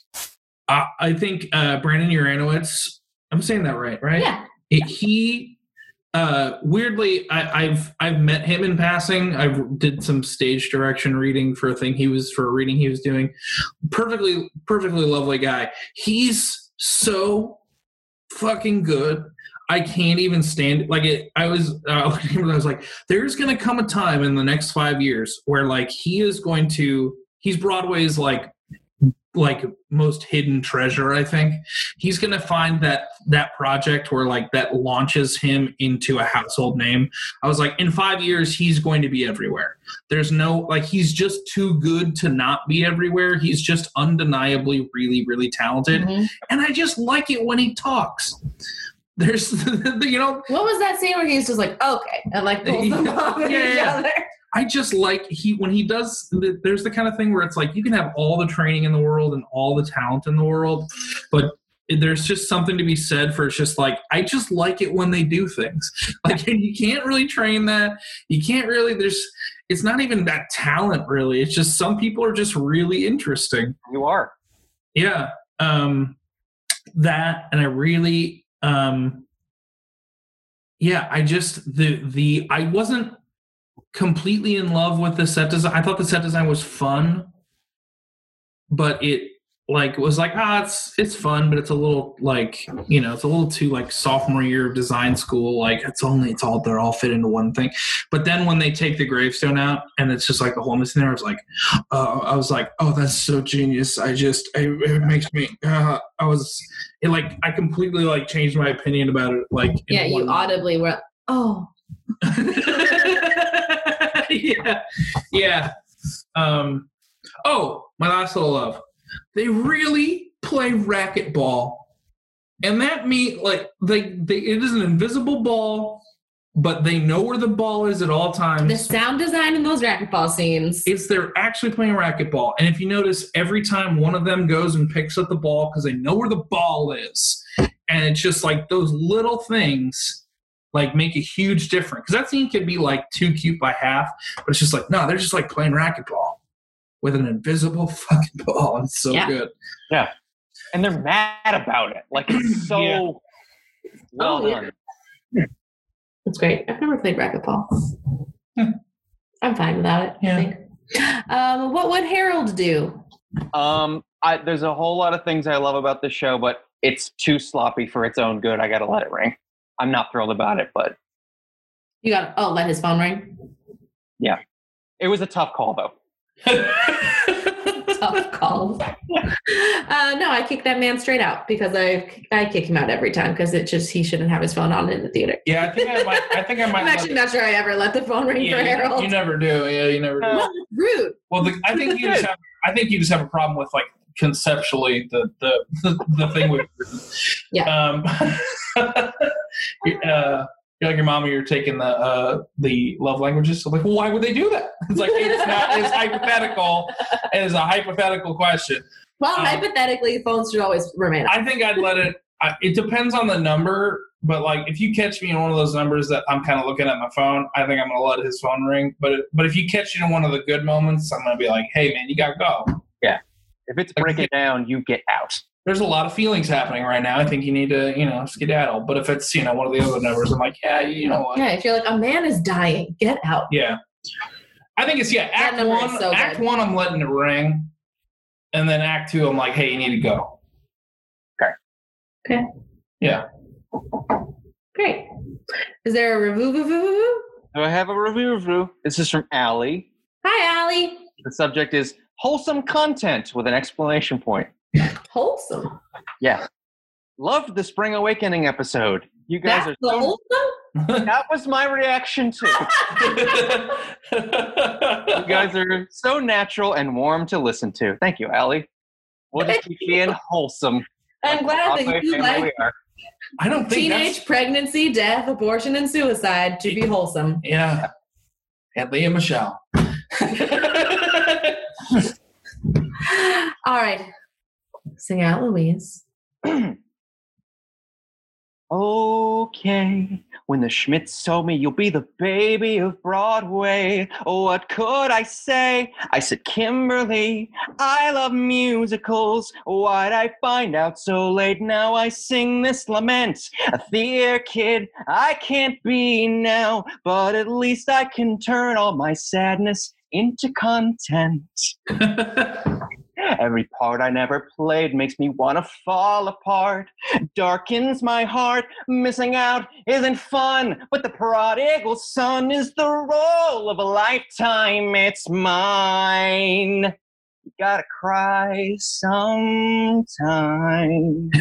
I, I think uh, Brandon Uranowitz, I'm saying that right, right? Yeah. It, he... Uh, weirdly, I, I've I've met him in passing. I did some stage direction reading for a thing he was for a reading he was doing. Perfectly, perfectly lovely guy. He's so fucking good. I can't even stand it. Like it. I was. Uh, looking at him and I was like, "There's gonna come a time in the next five years where like he is going to. He's Broadway's like." like most hidden treasure. I think he's going to find that that project where like that launches him into a household name. I was like, in five years, he's going to be everywhere. There's no, like, he's just too good to not be everywhere. He's just undeniably really, really talented. Mm-hmm. And I just like it when he talks. There's, you know, what was that scene where he's just like, okay, and like pulls them off of Yeah, each yeah. other? I just like he when he does. There's the kind of thing where it's like you can have all the training in the world and all the talent in the world, but there's just something to be said for it's just like I just like it when they do things. Like you can't really train that. You can't really. There's. It's not even that talent really. It's just some people are just really interesting. You are. Yeah. Um, that and I really. Um, yeah. I just the the I wasn't. completely in love with the set design. I thought the set design was fun, but it like was like ah, it's it's fun, but it's a little like you know, it's a little too like sophomore year of design school. Like it's only it's all they're all fit into one thing. But then when they take the gravestone out and it's just like a hole missing there, I was like, uh, I was like, oh, that's so genius. I just it, it makes me. Uh, I was it like I completely like changed my opinion about it. Like in Yeah, you one audibly were. Oh. yeah, yeah. Um, oh, my last little love. They really play racquetball, and that means like they, they it is an invisible ball, but they know where the ball is at all times. The sound design in those racquetball scenes. It's they're actually playing racquetball, and if you notice, every time one of them goes and picks up the ball because they know where the ball is, and it's just like those little things. Like make a huge difference because that scene could be like too cute by half, but it's just like no, they're just like playing racquetball with an invisible fucking ball. It's so Yeah. good. Yeah. And they're mad about it. Like it's so Yeah. well Oh, yeah. done. It's great. I've never played racquetball. Hmm. I'm fine without it. Yeah. I think. Um, what would Harold do? Um, I, there's a whole lot of things I love about this show, but it's too sloppy for its own good. I got to let it ring. I'm not thrilled about it, but. You got to, oh, let his phone ring? Yeah. It was a tough call, though. Tough calls. Uh, no, I kick that man straight out because I I kick him out every time because it just he shouldn't have his phone on in the theater. Yeah, I think I might. I think I might. I'm actually not sure I ever let the phone ring yeah, for you, Harold. you never do. Yeah, you never do. Uh, Well, rude. Well, the, I think you just have. I think you just have a problem with like conceptually the the the, the thing with. Yeah. Um, uh, you're like your mom, you're taking the uh, the love languages. So like, well, why would they do that? It's like it's not. It's hypothetical. It is a hypothetical question. Well, Um, hypothetically, phones should always remain on. I think I'd let it. I, it depends on the number, but like if you catch me in one of those numbers that I'm kind of looking at my phone, I think I'm gonna let his phone ring. But it, but if you catch it in one of the good moments, I'm gonna be like, hey man, you gotta go. Yeah. If it's breaking down, you get out. There's a lot of feelings happening right now. I think you need to, you know, skedaddle. But if it's, you know, one of the other numbers, I'm like, yeah, you know what? Yeah, if you're like, a man is dying, get out. Yeah. I think it's, yeah, act number is one, so act good. one, I'm letting it ring. And then act two, I'm like, hey, you need to go. Okay. Okay. Yeah. Great. Is there a review? review, review? So I have a review review. This is from Allie. Hi, Allie. The subject is wholesome content with an exclamation point. Wholesome. Yeah. Loved the Spring Awakening episode. You guys That's are the so... wholesome? That was my reaction too. You guys are so natural and warm to listen to. Thank you, Allie. We'll just keep being wholesome. I'm glad that Broadway you family like we are. I don't think teenage that's... pregnancy, death, abortion, and suicide to be wholesome. Yeah. And Leah Michelle. All right. Sing out, Louise. Okay, when the Schmidts told me you'll be the baby of Broadway, what could I say? I said, Kimberly, I love musicals. Why'd I find out so late? Now I sing this lament. A theater kid I can't be now, but at least I can turn all my sadness into content. Every part I never played makes me want to fall apart. Darkens my heart. Missing out isn't fun, but the prodigal son is the role of a lifetime. It's mine. You gotta cry sometime.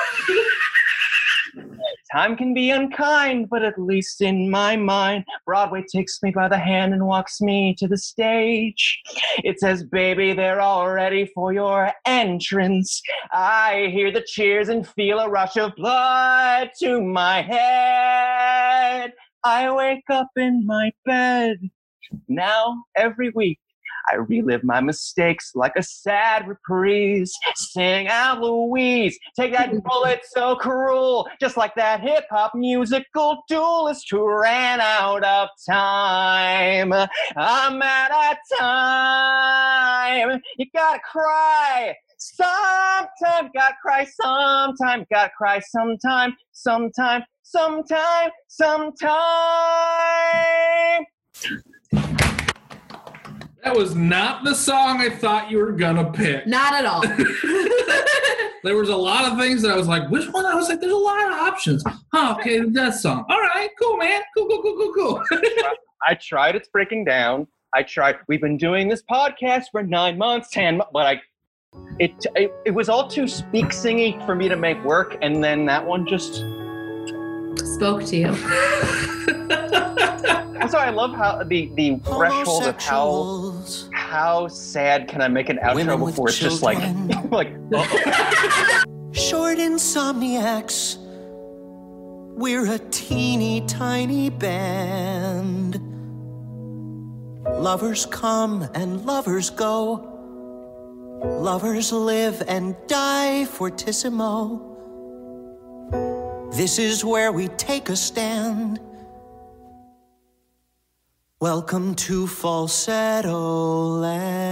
Time can be unkind, but at least in my mind, Broadway takes me by the hand and walks me to the stage. It says, baby, they're all ready for your entrance. I hear the cheers and feel a rush of blood to my head. I wake up in my bed. Now, every week, I relive my mistakes like a sad reprise. Sing out, Louise, take that bullet so cruel, just like that hip-hop musical duelist who ran out of time. I'm out of time. You gotta cry sometime, gotta cry sometime, gotta cry sometime, sometime, sometime, sometime. That was not the song I thought you were gonna pick. Not at all. There was a lot of things that I was like, which one? I was like, there's a lot of options. Huh, okay, that song. All right, cool, man. Cool, cool, cool, cool, cool. I tried It's Breaking Down. I tried. We've been doing this podcast for nine months, ten months, but I, it, it, it was all too speak singy for me to make work, and then that one just Spoke to you. Also, I love how the, the threshold of how how sad can I make an outro before it's just like like uh-oh. Short insomniacs, we're a teeny tiny band. Lovers come and lovers go. Lovers live and die fortissimo. This is where we take a stand. Welcome to Falsetto Land.